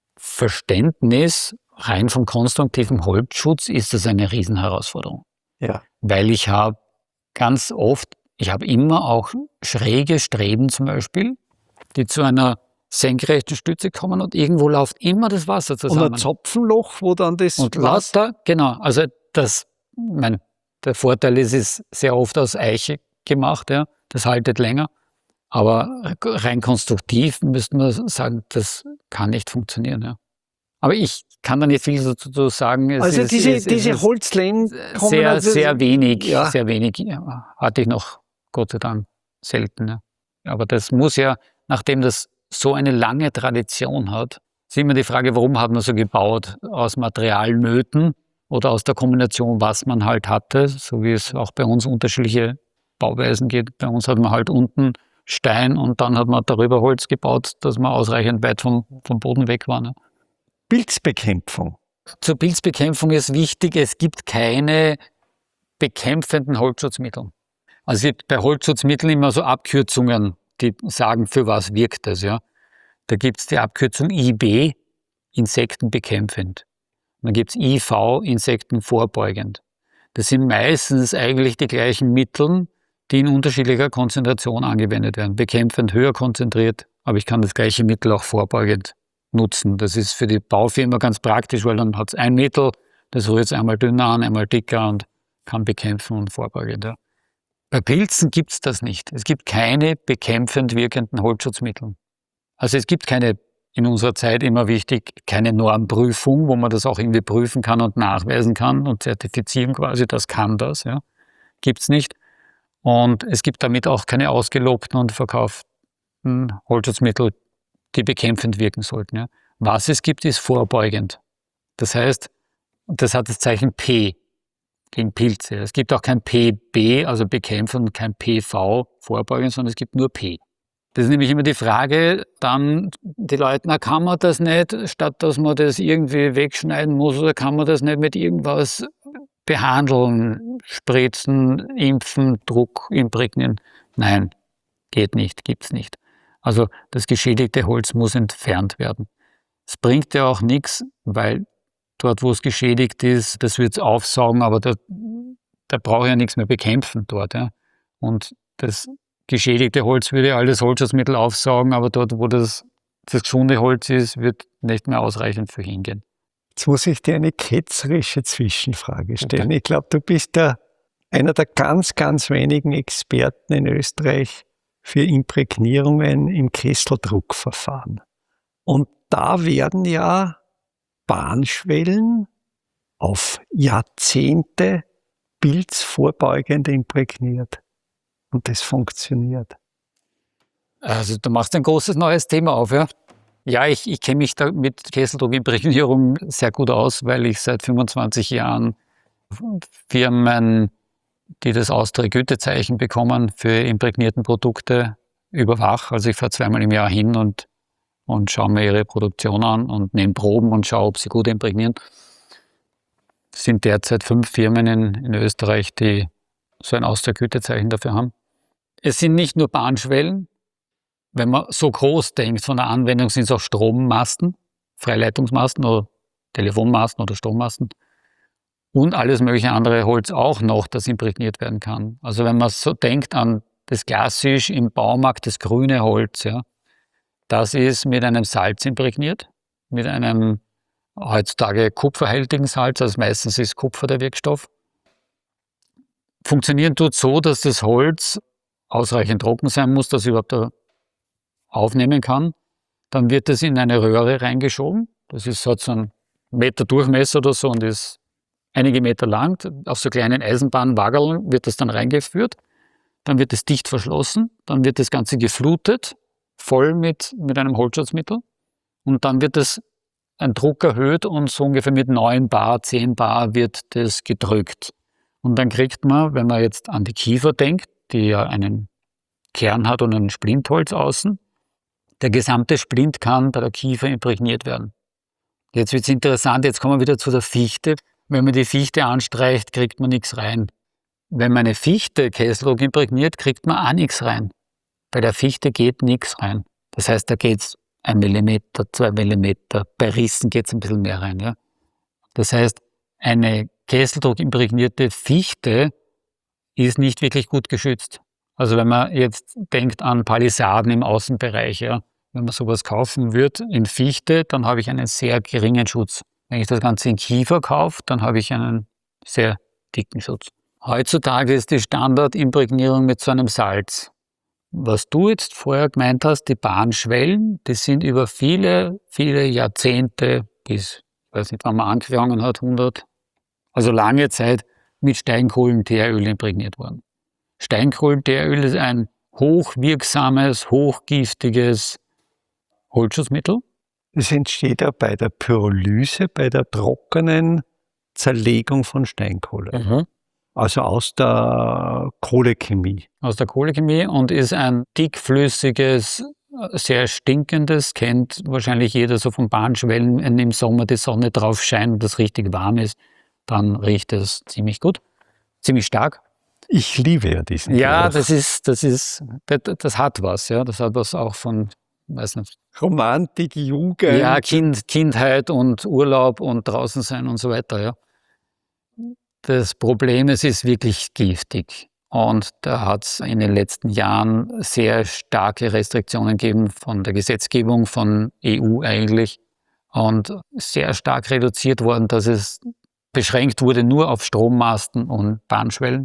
Verständnis, rein vom konstruktiven Holzschutz, ist das eine Riesenherausforderung. Ja. Weil ich habe ganz oft, ich habe immer auch schräge Streben zum Beispiel, die zu einer senkrechten Stütze kommen und irgendwo läuft immer das Wasser zusammen. Und ein Zapfenloch, wo dann das Und Wasser... lauter, genau, also das, mein, der Vorteil ist, es ist sehr oft aus Eiche gemacht, ja, das haltet länger, aber rein konstruktiv müsste man sagen, das kann nicht funktionieren, ja. Aber ich kann da nicht viel dazu sagen. Es Also ist, diese, es, diese es Holzlehm-Kombination... sehr, sehr wenig, ja. sehr wenig ja, hatte ich noch, Gott sei Dank, selten. Ja. Aber das muss ja, nachdem das so eine lange Tradition hat, ist immer die Frage, warum hat man so gebaut? Aus Materialnöten oder aus der Kombination, was man halt hatte, so wie es auch bei uns unterschiedliche Bauweisen geht. Bei uns hat man halt unten Stein und dann hat man darüber Holz gebaut, dass man ausreichend weit vom, vom Boden weg war. Ne? Pilzbekämpfung. Zur Pilzbekämpfung ist wichtig, es gibt keine bekämpfenden Holzschutzmittel. Also es gibt bei Holzschutzmitteln immer so Abkürzungen, die sagen, für was wirkt das. Ja? Da gibt es die Abkürzung I B, insektenbekämpfend. Und dann gibt es I V, insektenvorbeugend. Das sind meistens eigentlich die gleichen Mittel, die in unterschiedlicher Konzentration angewendet werden. Bekämpfend höher konzentriert, aber ich kann das gleiche Mittel auch vorbeugend nutzen. Das ist für die Baufirma ganz praktisch, weil dann hat es ein Mittel, das rührt es einmal dünner an, einmal dicker und kann bekämpfen und vorbeugend. Ja. Bei Pilzen gibt es das nicht. Es gibt keine bekämpfend wirkenden Holzschutzmittel. Also es gibt keine, in unserer Zeit immer wichtig, keine Normprüfung, wo man das auch irgendwie prüfen kann und nachweisen kann und zertifizieren quasi, das kann das. Ja. Gibt es nicht. Und es gibt damit auch keine ausgelobten und verkauften Holzschutzmittel, die bekämpfend wirken sollten. Ja. Was es gibt, ist vorbeugend. Das heißt, das hat das Zeichen P gegen Pilze. Es gibt auch kein P B, also bekämpfend, und kein P V, vorbeugend, sondern es gibt nur P. Das ist nämlich immer die Frage, dann die Leute, na, kann man das nicht, statt dass man das irgendwie wegschneiden muss, oder kann man das nicht mit irgendwas behandeln, spritzen, impfen, Druck, imprägnieren? Nein, geht nicht, gibt's nicht. Also das geschädigte Holz muss entfernt werden. Es bringt ja auch nichts, weil dort, wo es geschädigt ist, das wird es aufsaugen, aber da, da brauche ich ja nichts mehr bekämpfen dort. Ja. Und das geschädigte Holz würde alles Holzschutzmittel aufsaugen, aber dort, wo das, das gesunde Holz ist, wird nicht mehr ausreichend für hingehen. Jetzt muss ich dir eine ketzerische Zwischenfrage stellen. Okay. Ich glaube, du bist ja einer der ganz, ganz wenigen Experten in Österreich für Imprägnierungen im Kesseldruckverfahren. Und da werden ja Bahnschwellen auf Jahrzehnte pilzvorbeugend imprägniert. Und das funktioniert. Also du machst ein großes neues Thema auf, ja? Ja, ich, ich kenne mich da mit Kesseldruckimprägnierung sehr gut aus, weil ich seit fünfundzwanzig Jahren Firmen, die das Austria-Gütezeichen bekommen für imprägnierten Produkte, überwache. Also ich fahre zweimal im Jahr hin und, und schaue mir ihre Produktion an und nehme Proben und schaue, ob sie gut imprägnieren. Es sind derzeit fünf Firmen in, in Österreich, die so ein Austria-Gütezeichen dafür haben. Es sind nicht nur Bahnschwellen. Wenn man so groß denkt von der Anwendung, sind es auch Strommasten, Freileitungsmasten oder Telefonmasten oder Strommasten und alles mögliche andere Holz auch noch, das imprägniert werden kann. Also wenn man so denkt an das klassisch im Baumarkt, das grüne Holz, ja, das ist mit einem Salz imprägniert, mit einem heutzutage kupferhaltigen Salz, also meistens ist Kupfer der Wirkstoff. Funktionieren tut so, dass das Holz ausreichend trocken sein muss, dass es überhaupt aufnehmen kann. Dann wird es in eine Röhre reingeschoben. Das ist, hat so einen Meter Durchmesser oder so und ist einige Meter lang. Auf so kleinen Eisenbahnwaggeln wird das dann reingeführt. Dann wird es dicht verschlossen. Dann wird das Ganze geflutet, voll mit, mit einem Holzschutzmittel. Und dann wird das ein Druck erhöht und so ungefähr mit neun Bar, zehn Bar wird das gedrückt. Und dann kriegt man, wenn man jetzt an die Kiefer denkt, die ja einen Kern hat und ein Splintholz außen, der gesamte Splint kann bei der Kiefer imprägniert werden. Jetzt wird es interessant, jetzt kommen wir wieder zu der Fichte. Wenn man die Fichte anstreicht, kriegt man nichts rein. Wenn man eine Fichte Kesseldruck imprägniert, kriegt man auch nichts rein. Bei der Fichte geht nichts rein. Das heißt, da geht es ein Millimeter, zwei Millimeter. Bei Rissen geht es ein bisschen mehr rein. Ja? Das heißt, eine Kesseldruck imprägnierte Fichte ist nicht wirklich gut geschützt. Also wenn man jetzt denkt an Palisaden im Außenbereich, ja, wenn man sowas kaufen wird in Fichte, dann habe ich einen sehr geringen Schutz. Wenn ich das Ganze in Kiefer kaufe, dann habe ich einen sehr dicken Schutz. Heutzutage ist die Standardimprägnierung mit so einem Salz. Was du jetzt vorher gemeint hast, die Bahnschwellen, die sind über viele, viele Jahrzehnte bis, ich weiß nicht, wann man angefangen hat, hundert, also lange Zeit mit Steinkohlenteeröl imprägniert worden. Steinkohlenteeröl ist ein hochwirksames, hochgiftiges Holzschutzmittel. Es entsteht ja bei der Pyrolyse, bei der trockenen Zerlegung von Steinkohle. Mhm. Also aus der Kohlechemie. Aus der Kohlechemie und ist ein dickflüssiges, sehr stinkendes, kennt wahrscheinlich jeder so von Bahnschwellen, wenn im Sommer die Sonne drauf scheint und das richtig warm ist, dann riecht es ziemlich gut, ziemlich stark. Ich liebe ja diesen Ja, Geruch. das ist, das ist, das, das hat was, ja, das hat was auch von, weiß nicht. Romantik, Jugend. Ja, kind, Kindheit und Urlaub und draußen sein und so weiter, ja. Das Problem ist, es ist wirklich giftig. Und da hat es in den letzten Jahren sehr starke Restriktionen gegeben von der Gesetzgebung, von E U eigentlich. Und sehr stark reduziert worden, dass es beschränkt wurde nur auf Strommasten und Bahnschwellen.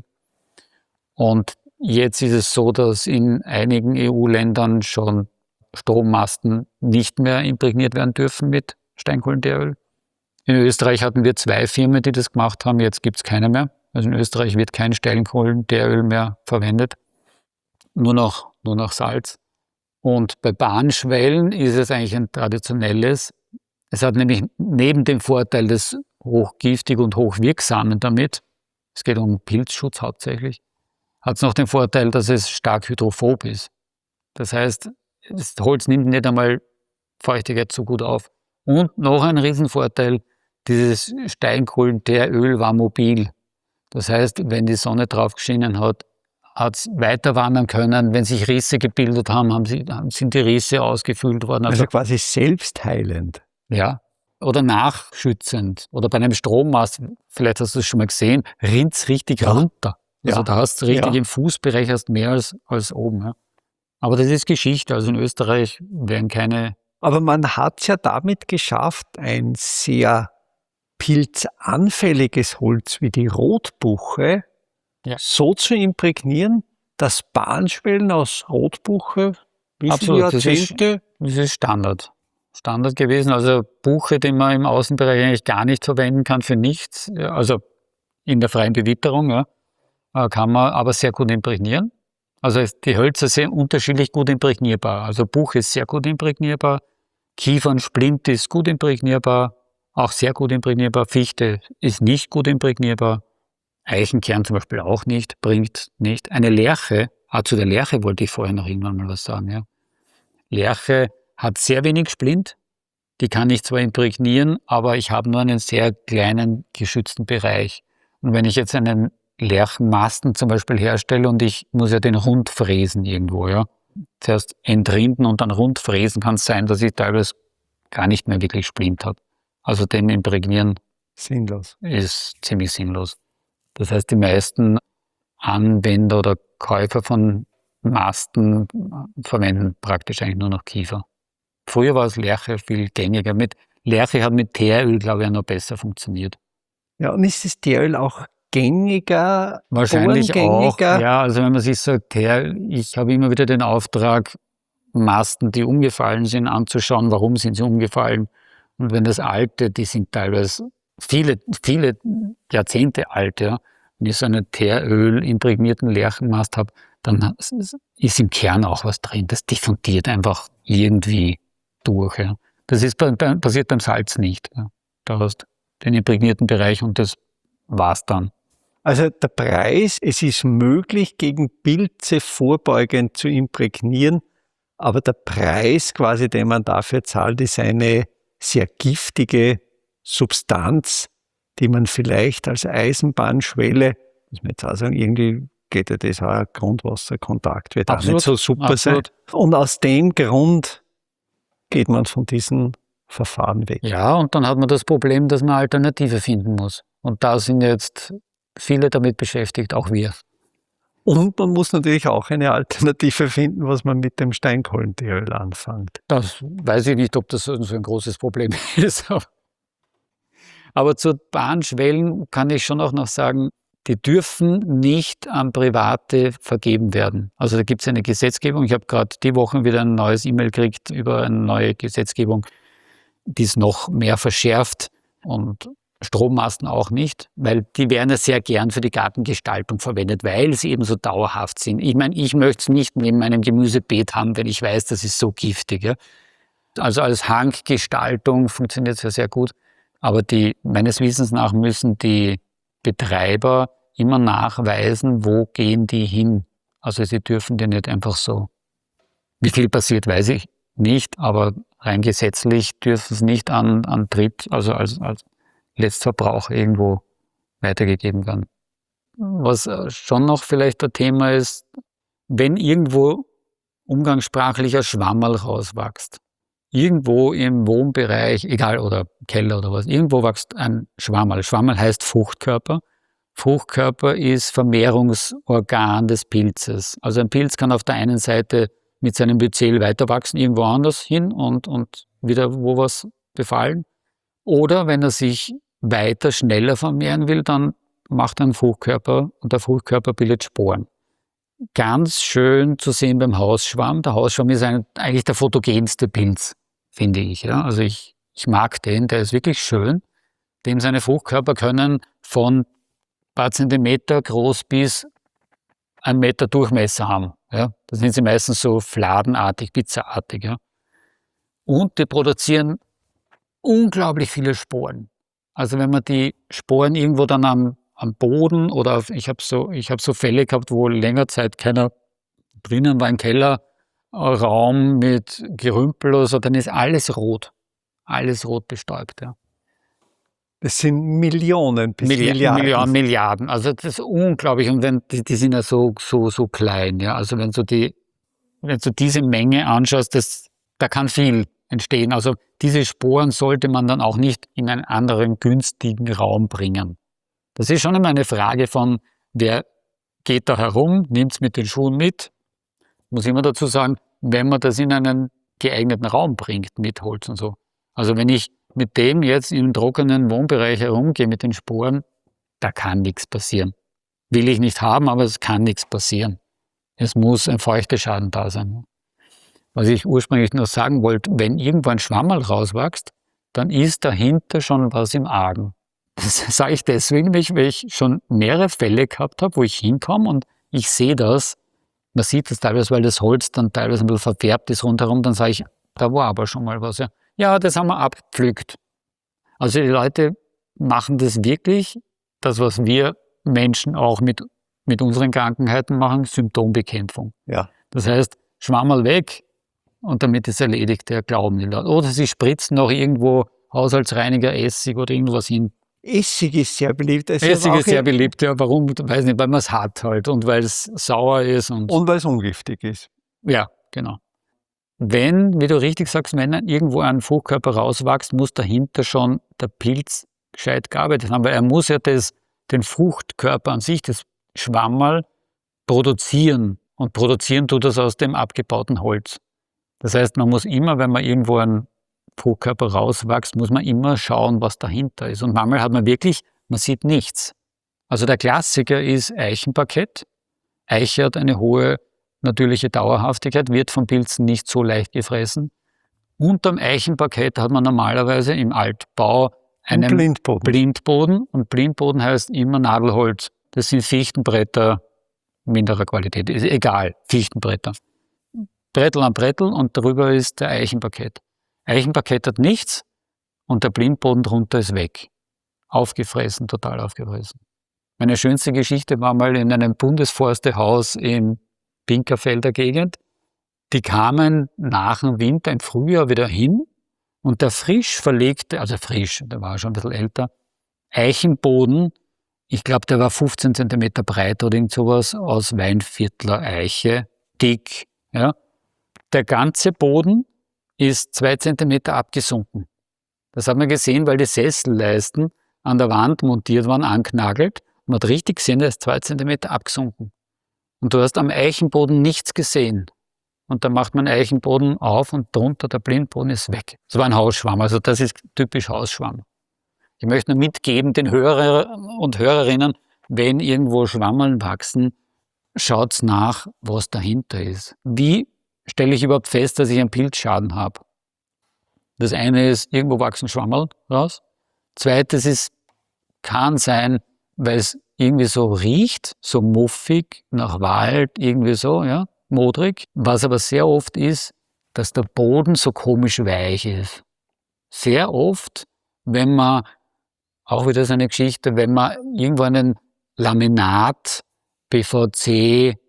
Und jetzt ist es so, dass in einigen E U-Ländern schon Strommasten nicht mehr imprägniert werden dürfen mit Steinkohlenteeröl. In Österreich hatten wir zwei Firmen, die das gemacht haben, jetzt gibt es keine mehr. Also in Österreich wird kein Steinkohlenteeröl mehr verwendet, nur noch, nur noch Salz. Und bei Bahnschwellen ist es eigentlich ein traditionelles. Es hat nämlich neben dem Vorteil des hochgiftig und hochwirksamen damit, es geht um Pilzschutz hauptsächlich, hat es noch den Vorteil, dass es stark hydrophob ist. Das heißt, das Holz nimmt nicht einmal Feuchtigkeit so gut auf. Und noch ein Riesenvorteil, dieses Steinkohlenteeröl war mobil. Das heißt, wenn die Sonne drauf geschienen hat, hat es weiter wandern können. Wenn sich Risse gebildet haben, haben sie, sind die Risse ausgefüllt worden. Also quasi selbstheilend. Ja. Oder nachschützend. Oder bei einem Strommast, vielleicht hast du es schon mal gesehen, rinnt es richtig Ja. runter. Also Ja. da hast du richtig Ja. im Fußbereich hast mehr als, als oben. Ja. Aber das ist Geschichte. Also in Österreich werden keine... Aber man hat es ja damit geschafft, ein sehr pilzanfälliges Holz wie die Rotbuche Ja. so zu imprägnieren, dass Bahnschwellen aus Rotbuche wie viele Absolut, das ist- Jahrzehnte Das ist Standard. Standard gewesen. Also Buche, den man im Außenbereich eigentlich gar nicht verwenden kann für nichts. Ja, also in der freien Bewitterung, ja, äh, kann man aber sehr gut imprägnieren. Also es- die Hölzer sind unterschiedlich gut imprägnierbar. Also Buche ist sehr gut imprägnierbar. Kiefernsplint ist gut imprägnierbar, auch sehr gut imprägnierbar. Fichte ist nicht gut imprägnierbar. Eichenkern zum Beispiel auch nicht, bringt nicht. Eine Lärche, ah, zu der Lärche wollte ich vorher noch irgendwann mal was sagen. Ja. Lärche hat sehr wenig Splint, die kann ich zwar imprägnieren, aber ich habe nur einen sehr kleinen geschützten Bereich. Und wenn ich jetzt einen Lärchenmasten zum Beispiel herstelle und ich muss ja den rund fräsen irgendwo, ja, zuerst entrinden und dann rund fräsen, kann es sein, dass ich teilweise gar nicht mehr wirklich Splint habe. Also den imprägnieren sinnlos. ist ziemlich sinnlos. Das heißt, die meisten Anwender oder Käufer von Masten verwenden praktisch eigentlich nur noch Kiefer. Früher war es Lärche viel gängiger. Mit Lärche hat mit Teeröl, glaube ich, auch noch besser funktioniert. Ja, und ist das Teeröl auch gängiger? Wahrscheinlich auch. Gängiger? Ja, also wenn man sich sagt, Teeröl, ich habe immer wieder den Auftrag, Masten, die umgefallen sind, anzuschauen, warum sind sie umgefallen. Und wenn das alte, die sind teilweise viele, viele Jahrzehnte alt, ja, wenn ich so einen Teeröl imprägnierten Lärchenmast habe, dann ist im Kern auch was drin. Das diffundiert einfach irgendwie durch. Ja. Das ist bei, bei, passiert beim Salz nicht. Ja. Da hast du den imprägnierten Bereich und das war's dann. Also der Preis, es ist möglich, gegen Pilze vorbeugend zu imprägnieren, aber der Preis quasi, den man dafür zahlt, ist eine sehr giftige Substanz, die man vielleicht als Eisenbahnschwelle, muss man jetzt auch sagen, irgendwie geht ja das auch, Grundwasserkontakt wird auch nicht so super absolut. sein. Und aus dem Grund geht man von diesen Verfahren weg. Ja, und dann hat man das Problem, dass man Alternative finden muss. Und da sind jetzt viele damit beschäftigt, auch wir. Und man muss natürlich auch eine Alternative finden, was man mit dem Steinkohlenteeröl anfängt. Das weiß ich nicht, ob das so ein großes Problem ist. Aber zu Bahnschwellen kann ich schon auch noch sagen, die dürfen nicht an Private vergeben werden. Also da gibt es eine Gesetzgebung. Ich habe gerade die Woche wieder ein neues E-Mail gekriegt über eine neue Gesetzgebung, die es noch mehr verschärft und Strommasten auch nicht, weil die werden ja sehr gern für die Gartengestaltung verwendet, weil sie eben so dauerhaft sind. Ich meine, ich möchte es nicht neben meinem Gemüsebeet haben, wenn ich weiß, das ist so giftig. Ja. Also als Hanggestaltung funktioniert es ja sehr gut, aber die, meines Wissens nach müssen die Betreiber immer nachweisen, wo gehen die hin. Also sie dürfen die nicht einfach so. Wie viel passiert, weiß ich nicht, aber rein gesetzlich dürfen es nicht an, an Dritt, also als, als Letztverbrauch irgendwo weitergegeben werden. Was schon noch vielleicht ein Thema ist, wenn irgendwo umgangssprachlich ein Schwammerl rauswächst, irgendwo im Wohnbereich, egal, oder Keller oder was, irgendwo wächst ein Schwammerl. Schwammerl heißt Fruchtkörper. Fruchtkörper ist Vermehrungsorgan des Pilzes. Also ein Pilz kann auf der einen Seite mit seinem Myzel weiter wachsen, irgendwo anders hin und, und wieder wo was befallen. Oder wenn er sich weiter, schneller vermehren will, dann macht er einen Fruchtkörper und der Fruchtkörper bildet Sporen. Ganz schön zu sehen beim Hausschwamm. Der Hausschwamm ist ein, eigentlich der fotogenste Pilz, finde ich. Ja? Also ich, ich mag den, der ist wirklich schön. Dem seine Fruchtkörper können von ein paar Zentimeter groß bis einen Meter Durchmesser haben. Ja? Da sind sie meistens so fladenartig, pizzaartig. Ja? Und die produzieren unglaublich viele Sporen. Also wenn man die Sporen irgendwo dann am, am Boden oder auf, ich habe so, ich hab so Fälle gehabt, wo länger Zeit keiner drinnen war im Keller, Raum mit Gerümpel oder so, dann ist alles rot. Alles rot bestäubt. Ja. Das sind Millionen bis Milli- Milliarden. Milliarden. Milliarden. Also das ist unglaublich. Und wenn, die, die sind ja so, so, so klein. Ja. Also wenn du, die, wenn du diese Menge anschaust, das, da kann viel entstehen. Also diese Sporen sollte man dann auch nicht in einen anderen günstigen Raum bringen. Das ist schon immer eine Frage von, wer geht da herum, nimmt es mit den Schuhen mit. Muss immer dazu sagen, wenn man das in einen geeigneten Raum bringt, mit Holz und so. Also wenn ich mit dem jetzt im trockenen Wohnbereich herumgehe mit den Sporen, da kann nichts passieren. Will ich nicht haben, aber es kann nichts passieren. Es muss ein Feuchteschaden da sein. Was ich ursprünglich nur sagen wollte, wenn irgendwo ein Schwammerl rauswächst, dann ist dahinter schon was im Argen. Das sage ich deswegen, weil ich schon mehrere Fälle gehabt habe, wo ich hinkomme und ich sehe das. Man sieht das teilweise, weil das Holz dann teilweise ein bisschen verfärbt ist rundherum, dann sage ich, da war aber schon mal was. Ja, ja, das haben wir abgepflückt. Also die Leute machen das wirklich, das was wir Menschen auch mit, mit unseren Krankheiten machen, Symptombekämpfung. Ja. Das heißt, Schwammerl weg und damit ist erledigt, der glauben die Leute. Oder sie spritzen noch irgendwo Haushaltsreiniger, Essig oder irgendwas hin. Essig ist sehr beliebt. Also Essig auch ist sehr beliebt, ja. Warum? Weiß nicht, weil man es hat halt und weil es sauer ist. Und, Und weil es ungiftig ist. ja, genau. Wenn, wie du richtig sagst, wenn irgendwo ein Fruchtkörper rauswächst, muss dahinter schon der Pilz gescheit gearbeitet haben, weil er muss ja das, den Fruchtkörper an sich, das Schwammerl, produzieren. Und produzieren tut das aus dem abgebauten Holz. Das heißt, man muss immer, wenn man irgendwo einen Fruchtkörper rauswächst, muss man immer schauen, was dahinter ist. Und manchmal hat man wirklich, man sieht nichts. Also der Klassiker ist Eichenparkett. Eiche hat eine hohe natürliche Dauerhaftigkeit, wird von Pilzen nicht so leicht gefressen. Unterm Eichenparkett hat man normalerweise im Altbau einen Blindboden. Blindboden. Und Blindboden heißt immer Nadelholz. Das sind Fichtenbretter minderer Qualität. Ist egal, Fichtenbretter. Brettel an Brettel und darüber ist der Eichenparkett. Eichenparkett hat nichts und der Blindboden drunter ist weg. Aufgefressen, total aufgefressen. Meine schönste Geschichte war mal in einem Bundesforstehaus in Pinkerfelder Gegend. Die kamen nach dem Winter im Frühjahr wieder hin und der frisch verlegte, also frisch, der war schon ein bisschen älter, Eichenboden, ich glaube, der war fünfzehn Zentimeter breit oder irgend sowas, aus Weinviertler Eiche, dick. Ja. Der ganze Boden ist zwei Zentimeter abgesunken. Das hat man gesehen, weil die Sesselleisten an der Wand montiert waren, anknagelt. Man hat richtig gesehen, der ist zwei Zentimeter abgesunken. Und du hast am Eichenboden nichts gesehen. Und dann macht man Eichenboden auf und drunter der Blindboden ist weg. Das war ein Hausschwamm, also das ist typisch Hausschwamm. Ich möchte nur mitgeben den Hörer und Hörerinnen, wenn irgendwo Schwammeln wachsen, schaut's nach, was dahinter ist. Wie stelle ich überhaupt fest, dass ich einen Pilzschaden habe? Das eine ist, irgendwo wachsen Schwammerl raus. Zweites ist, kann sein, weil es irgendwie so riecht, so muffig, nach Wald, irgendwie so, ja, modrig. Was aber sehr oft ist, dass der Boden so komisch weich ist. Sehr oft, wenn man, auch wieder so eine Geschichte, wenn man irgendwo einen Laminat, P V C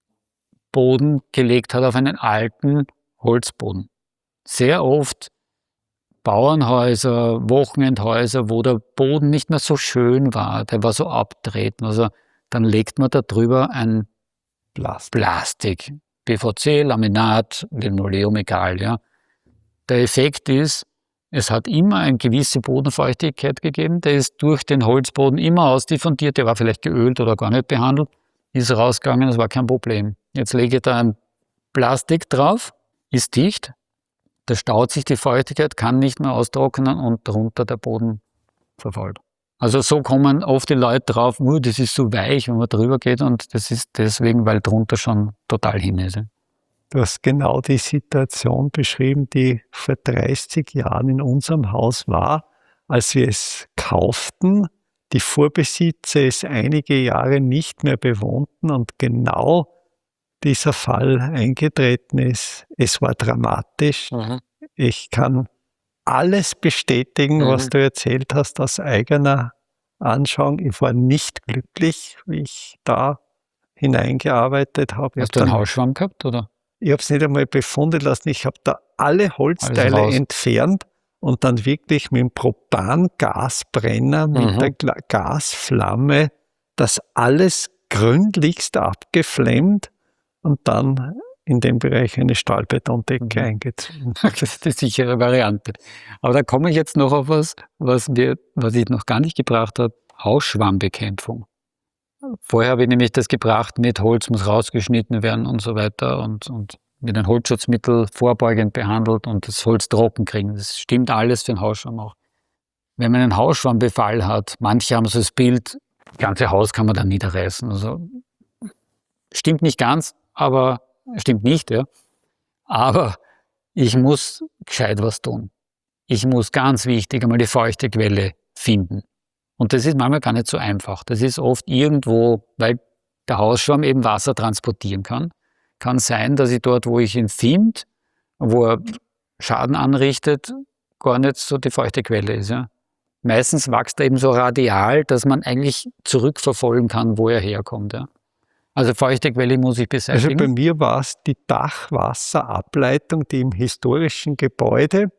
Boden gelegt hat auf einen alten Holzboden. Sehr oft Bauernhäuser, Wochenendhäuser, wo der Boden nicht mehr so schön war, der war so abtreten. Also dann legt man da drüber ein Plastik. Plastik, P V C, Laminat, Linoleum, egal. Ja. Der Effekt ist, es hat immer eine gewisse Bodenfeuchtigkeit gegeben, der ist durch den Holzboden immer ausdiffundiert, der war vielleicht geölt oder gar nicht behandelt, ist rausgegangen, das war kein Problem. Jetzt lege ich da ein Plastik drauf, ist dicht, da staut sich die Feuchtigkeit, kann nicht mehr austrocknen und darunter der Boden verfault. Also so kommen oft die Leute drauf, uh, das ist so weich, wenn man drüber geht, und das ist deswegen, weil drunter schon total hin ist. Du hast genau die Situation beschrieben, die vor dreißig Jahren in unserem Haus war, als wir es kauften, die Vorbesitzer es einige Jahre nicht mehr bewohnten und genau dieser Fall eingetreten ist. Es war dramatisch. Mhm. Ich kann alles bestätigen, mhm. was du erzählt hast, aus eigener Anschauung. Ich war nicht glücklich, wie ich da hineingearbeitet habe. Hast du einen Hausschwamm gehabt, oder? Ich habe es nicht einmal befunden lassen. Ich habe da alle Holzteile entfernt und dann wirklich mit dem Propangasbrenner, mit mhm. der Gla- Gasflamme, das alles gründlichst abgeflammt und dann in dem Bereich eine Stahlbetondecke mhm. eingezogen. Das ist die sichere Variante. Aber da komme ich jetzt noch auf was, was, wir, was ich noch gar nicht gebracht habe. Hausschwammbekämpfung. Vorher habe ich nämlich das gebracht, mit Holz muss rausgeschnitten werden und so weiter und, und mit einem Holzschutzmittel vorbeugend behandelt und das Holz trocken kriegen. Das stimmt alles für den Hausschwamm auch. Wenn man einen Hausschwammbefall hat, manche haben so das Bild, das ganze Haus kann man dann niederreißen. Also, stimmt nicht ganz, aber stimmt nicht, ja. Aber ich muss gescheit was tun. Ich muss ganz wichtig einmal die feuchte Quelle finden. Und das ist manchmal gar nicht so einfach. Das ist oft irgendwo, weil der Hausschwamm eben Wasser transportieren kann. Kann sein, dass ich dort, wo ich ihn finde, wo er Schaden anrichtet, gar nicht so die feuchte Quelle ist. Ja. Meistens wächst er eben so radial, dass man eigentlich zurückverfolgen kann, wo er herkommt. Ja. Also feuchte Quelle muss ich beseitigen. Also bei mir war es die Dachwasserableitung, die im historischen Gebäude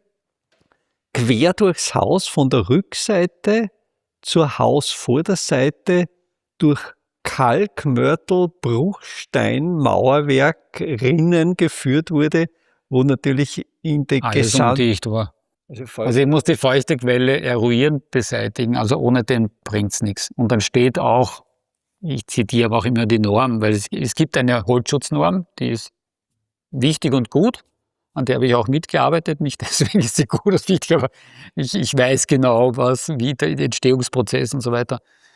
quer durchs Haus von der Rückseite zur Hausvorderseite durch Kalk, Mörtel, Bruchstein, Mauerwerk, Rinnen geführt wurde, wo natürlich in der Alles gesamten... undicht war. Also, also ich muss die feuchte Quelle eruieren, beseitigen, also ohne den bringt's nichts. Und dann steht auch, ich zitiere aber auch immer die Norm, weil es, es gibt eine Holzschutznorm, die ist wichtig und gut. An der habe ich auch mitgearbeitet, nicht deswegen ist sie gut oder wichtig, aber ich, ich weiß genau, was, wie der Entstehungsprozess und so weiter.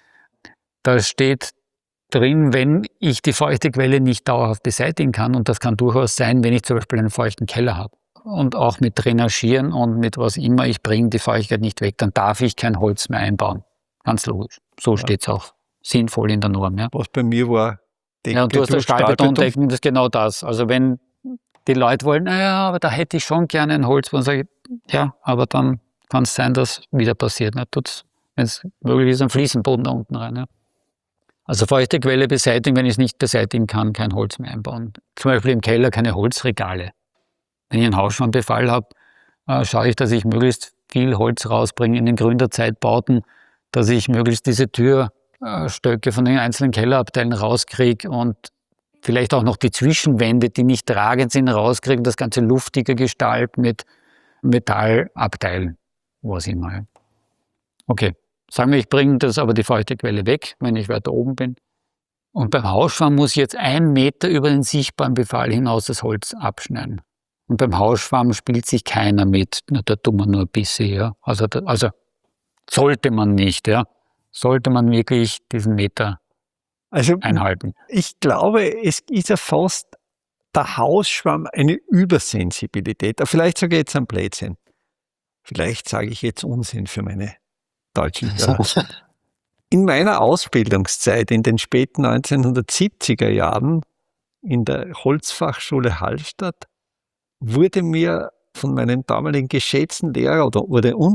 Da steht drin, wenn ich die feuchte Quelle nicht dauerhaft beseitigen kann, und das kann durchaus sein, wenn ich zum Beispiel einen feuchten Keller habe und auch mit Drainagieren und mit was immer, ich bringe die Feuchtigkeit nicht weg, dann darf ich kein Holz mehr einbauen. Ganz logisch. So ja. Steht es auch sinnvoll in der Norm. Ja. Was bei mir war, Decke ja, und du hast eine Stahlbetondecken, das ist genau das. Also wenn die Leute wollen, naja, aber da hätte ich schon gerne ein Holz, und sage ich, ja, aber dann kann es sein, dass wieder passiert. Ne? Tut's, wenn es möglich ist, ein Fliesenboden da unten rein. Ja? Also feuchte Quelle beseitigen, wenn ich es nicht beseitigen kann, kein Holz mehr einbauen. Zum Beispiel im Keller keine Holzregale. Wenn ich einen Hausschwammbefall habe, äh, schaue ich, dass ich möglichst viel Holz rausbringe in den Gründerzeitbauten, dass ich möglichst diese Türstöcke von den einzelnen Kellerabteilen rauskriege und vielleicht auch noch die Zwischenwände, die nicht tragend sind, rauskriegen, das Ganze luftiger Gestalt mit Metallabteilen, was immer. Okay, sagen wir, ich bringe das aber die feuchte Quelle weg, wenn ich weiter oben bin. Und beim Hausschwamm muss ich jetzt einen Meter über den sichtbaren Befall hinaus das Holz abschneiden. Und beim Hausschwamm spielt sich keiner mit, na, da tut man nur ein bisschen. Ja. Also, da, also sollte man nicht, ja. Sollte man wirklich diesen Meter Also einhalten. Ich glaube, es ist ja fast der Hausschwamm eine Übersensibilität. Vielleicht sage ich jetzt ein Blödsinn. Vielleicht sage ich jetzt Unsinn für meine deutschen Hörer. In meiner Ausbildungszeit in den späten neunzehnhundertsiebziger Jahren in der Holzfachschule Hallstatt wurde mir von meinem damaligen geschätzten Lehrer oder wurde uns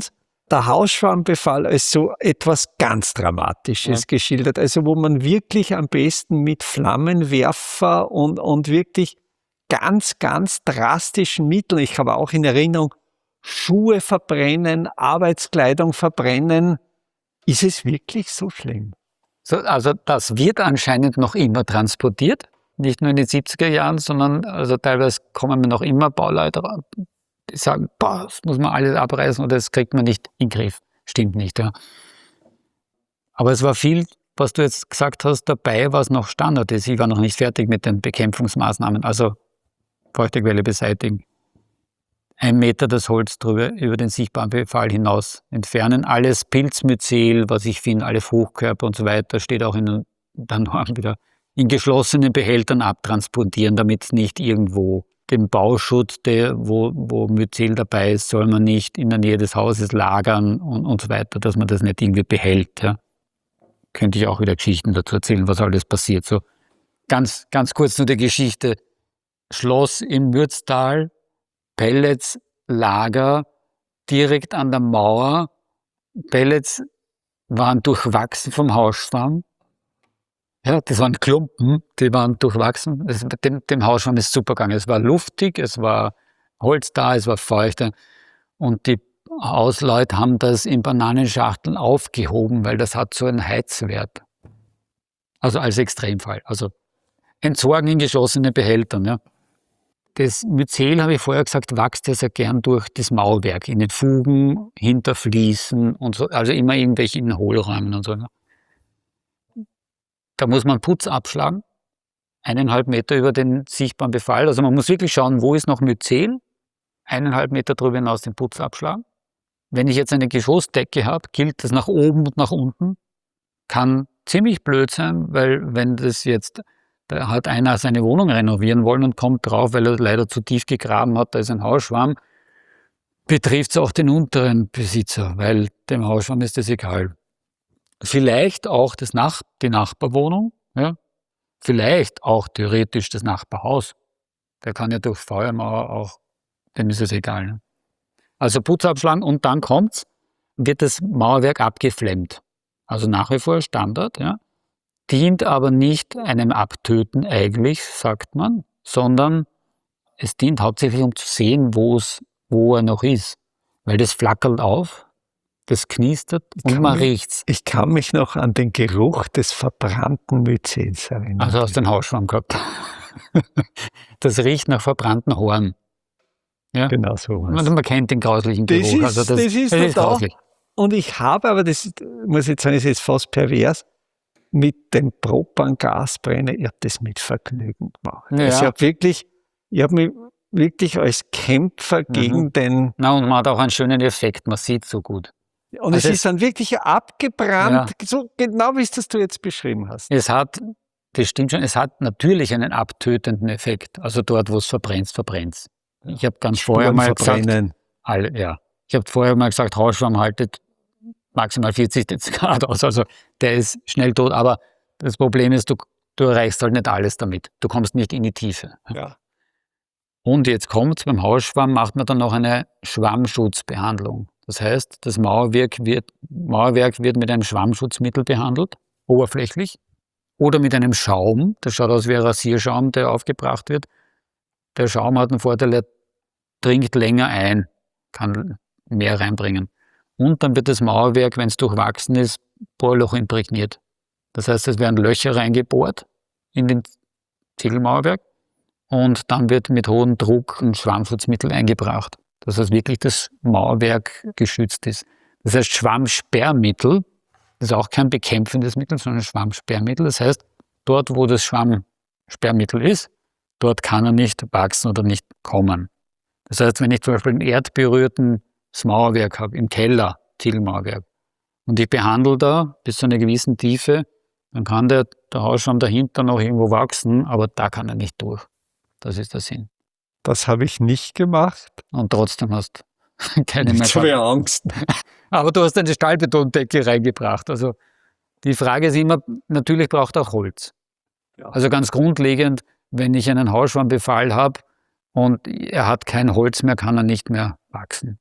der Hausschwammbefall als so etwas ganz Dramatisches ja. geschildert, also wo man wirklich am besten mit Flammenwerfer und, und wirklich ganz, ganz drastischen Mitteln, ich habe auch in Erinnerung, Schuhe verbrennen, Arbeitskleidung verbrennen. Ist es wirklich so schlimm? So, also das wird anscheinend noch immer transportiert, nicht nur in den siebziger Jahren, sondern also teilweise kommen noch immer Bauleute, die sagen, boah, das muss man alles abreißen und das kriegt man nicht in den Griff. Stimmt nicht, ja. Aber es war viel, was du jetzt gesagt hast, dabei, was noch Standard ist. Ich war noch nicht fertig mit den Bekämpfungsmaßnahmen, also Feuchtequelle beseitigen. Ein Meter das Holz drüber, über den sichtbaren Befall hinaus entfernen. Alles Pilzmyzel, was ich finde, alle Fruchtkörper und so weiter, steht auch in, dann wieder in geschlossenen Behältern abtransportieren, damit es nicht irgendwo den Bauschutt, der, wo, wo Myzel dabei ist, soll man nicht in der Nähe des Hauses lagern und, und so weiter, dass man das nicht irgendwie behält. Ja. Könnte ich auch wieder Geschichten dazu erzählen, was alles passiert. So ganz, ganz kurz nur die Geschichte. Schloss im Mürztal, Pelletslager direkt an der Mauer. Pellets waren durchwachsen vom Hausschwamm. Ja, das waren Klumpen, die waren durchwachsen. Das, dem, dem Hausschwamm ist super gegangen. Es war luftig, es war Holz da, es war feucht. Und die Hausleute haben das in Bananenschachteln aufgehoben, weil das hat so einen Heizwert. Also als Extremfall. Also entsorgen in geschlossenen Behältern. Ja. Das Myzel, habe ich vorher gesagt, wächst ja sehr gern durch das Mauerwerk, in den Fugen, hinter Fliesen und so, also immer irgendwelche in Hohlräumen und so. Ja. Da muss man Putz abschlagen, eineinhalb Meter über den sichtbaren Befall. Also man muss wirklich schauen, wo ist noch Myzel, eineinhalb Meter drüber hinaus den Putz abschlagen. Wenn ich jetzt eine Geschossdecke habe, gilt das nach oben und nach unten. Kann ziemlich blöd sein, weil wenn das jetzt, da hat einer seine Wohnung renovieren wollen und kommt drauf, weil er leider zu tief gegraben hat, da ist ein Hausschwamm, betrifft es auch den unteren Besitzer, weil dem Hausschwamm ist das egal. Vielleicht auch das Nach- die Nachbarwohnung, ja? Vielleicht auch theoretisch das Nachbarhaus. Der kann ja durch Feuermauer auch, dem ist es egal. Ne? Also Putz abschlagen und dann kommt's, wird das Mauerwerk abgeflemmt. Also nach wie vor Standard, ja? Dient aber nicht einem Abtöten eigentlich, sagt man, sondern es dient hauptsächlich, um zu sehen, wo's, wo er noch ist. Weil das flackert auf, das knistert und man riecht's. Ich kann mich noch an den Geruch des verbrannten Myzels erinnern. Also aus dem Hausschwamm gehabt. Das riecht nach verbrannten Horn. Ja? Genau so. Man, man kennt den grauslichen Geruch. Das ist, also das, das ist, das ist da. grauslich. Und ich habe, aber das muss ich jetzt sagen, ist jetzt fast pervers, mit dem Propangasbrenner, ich habe das mit Vergnügen gemacht. Ja. Also ich habe wirklich, ich habe mich wirklich als Kämpfer mhm. gegen den... Na, und man hat auch einen schönen Effekt, man sieht so gut. Und also es ist dann wirklich abgebrannt, ja. so genau wie es das du jetzt beschrieben hast. Es hat, das stimmt schon, es hat natürlich einen abtötenden Effekt. Also dort, wo es verbrennt, verbrennt. Ich habe ganz Spuren vorher mal verbrennen. gesagt, alle, ja. Ich habe vorher mal gesagt, Hausschwamm haltet maximal vierzig Grad aus, also der ist schnell tot, aber das Problem ist, du, du erreichst halt nicht alles damit. Du kommst nicht in die Tiefe. Ja. Und jetzt kommt's, beim Hausschwamm macht man dann noch eine Schwammschutzbehandlung. Das heißt, das Mauerwerk wird, Mauerwerk wird mit einem Schwammschutzmittel behandelt, oberflächlich, oder mit einem Schaum. Das schaut aus wie ein Rasierschaum, der aufgebracht wird. Der Schaum hat einen Vorteil, er dringt länger ein, kann mehr reinbringen. Und dann wird das Mauerwerk, wenn es durchwachsen ist, Bohrloch imprägniert. Das heißt, es werden Löcher reingebohrt in den Ziegelmauerwerk und dann wird mit hohem Druck ein Schwammschutzmittel eingebracht, dass also wirklich das Mauerwerk geschützt ist. Das heißt, Schwammsperrmittel, das ist auch kein bekämpfendes Mittel, sondern Schwammsperrmittel. Das heißt, dort, wo das Schwammsperrmittel ist, dort kann er nicht wachsen oder nicht kommen. Das heißt, wenn ich zum Beispiel einen erdberührten Mauerwerk habe, im Keller, Ziegelmauerwerk, und ich behandle da bis zu einer gewissen Tiefe, dann kann der, der Hausschwamm dahinter noch irgendwo wachsen, aber da kann er nicht durch. Das ist der Sinn. Das habe ich nicht gemacht. Und trotzdem hast du keine mehr. Ich habe Angst. Aber du hast eine Stahlbetondecke reingebracht. Also die Frage ist immer, natürlich braucht er auch Holz. Ja. Also ganz grundlegend, wenn ich einen Hausschwammbefall habe und er hat kein Holz mehr, kann er nicht mehr wachsen. Ja.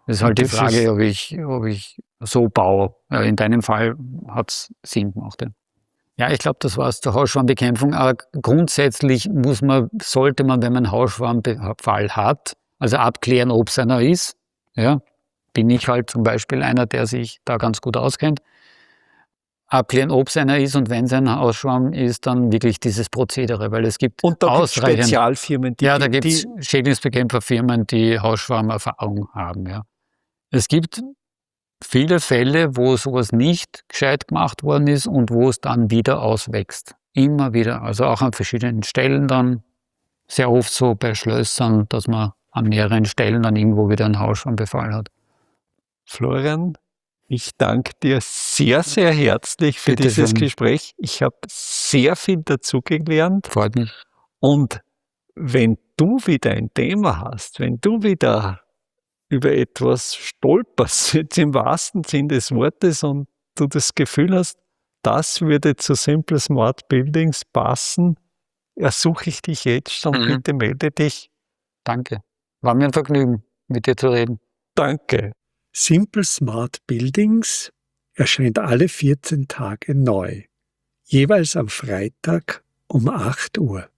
Das ist halt die Das Frage, ist- ob ich, ob ich so baue. Ja, in deinem Fall hat es Sinn gemacht. Ja, ja ich glaube, das war es zur Hausschwammbekämpfung. Aber grundsätzlich muss man, sollte man, wenn man einen Hausschwammbefall hat, also abklären, ob es einer ist. Ja, bin ich halt zum Beispiel einer, der sich da ganz gut auskennt. Abklären, ob es einer ist, und wenn es ein Hausschwamm ist, dann wirklich dieses Prozedere, weil es gibt Und da gibt es ausreichend. Spezialfirmen, die Ja, da die- gibt es die- Schädlingsbekämpferfirmen, die Hausschwammerfahrung haben. Ja. Es gibt viele Fälle, wo sowas nicht gescheit gemacht worden ist und wo es dann wieder auswächst. Immer wieder. Also auch an verschiedenen Stellen dann. Sehr oft so bei Schlössern, dass man an mehreren Stellen dann irgendwo wieder einen Hausschwammbefall hat. Florian, ich danke dir sehr, sehr herzlich für Bitte dieses schön. Gespräch. Ich habe sehr viel dazugelernt. Freut mich. Und wenn du wieder ein Thema hast, wenn du wieder über etwas stolperst, jetzt im wahrsten Sinn des Wortes, und du das Gefühl hast, das würde zu Simple Smart Buildings passen, ersuche ich dich jetzt und Mhm. bitte melde dich. Danke. War mir ein Vergnügen, mit dir zu reden. Danke. Simple Smart Buildings erscheint alle vierzehn Tage neu, jeweils am Freitag um acht Uhr.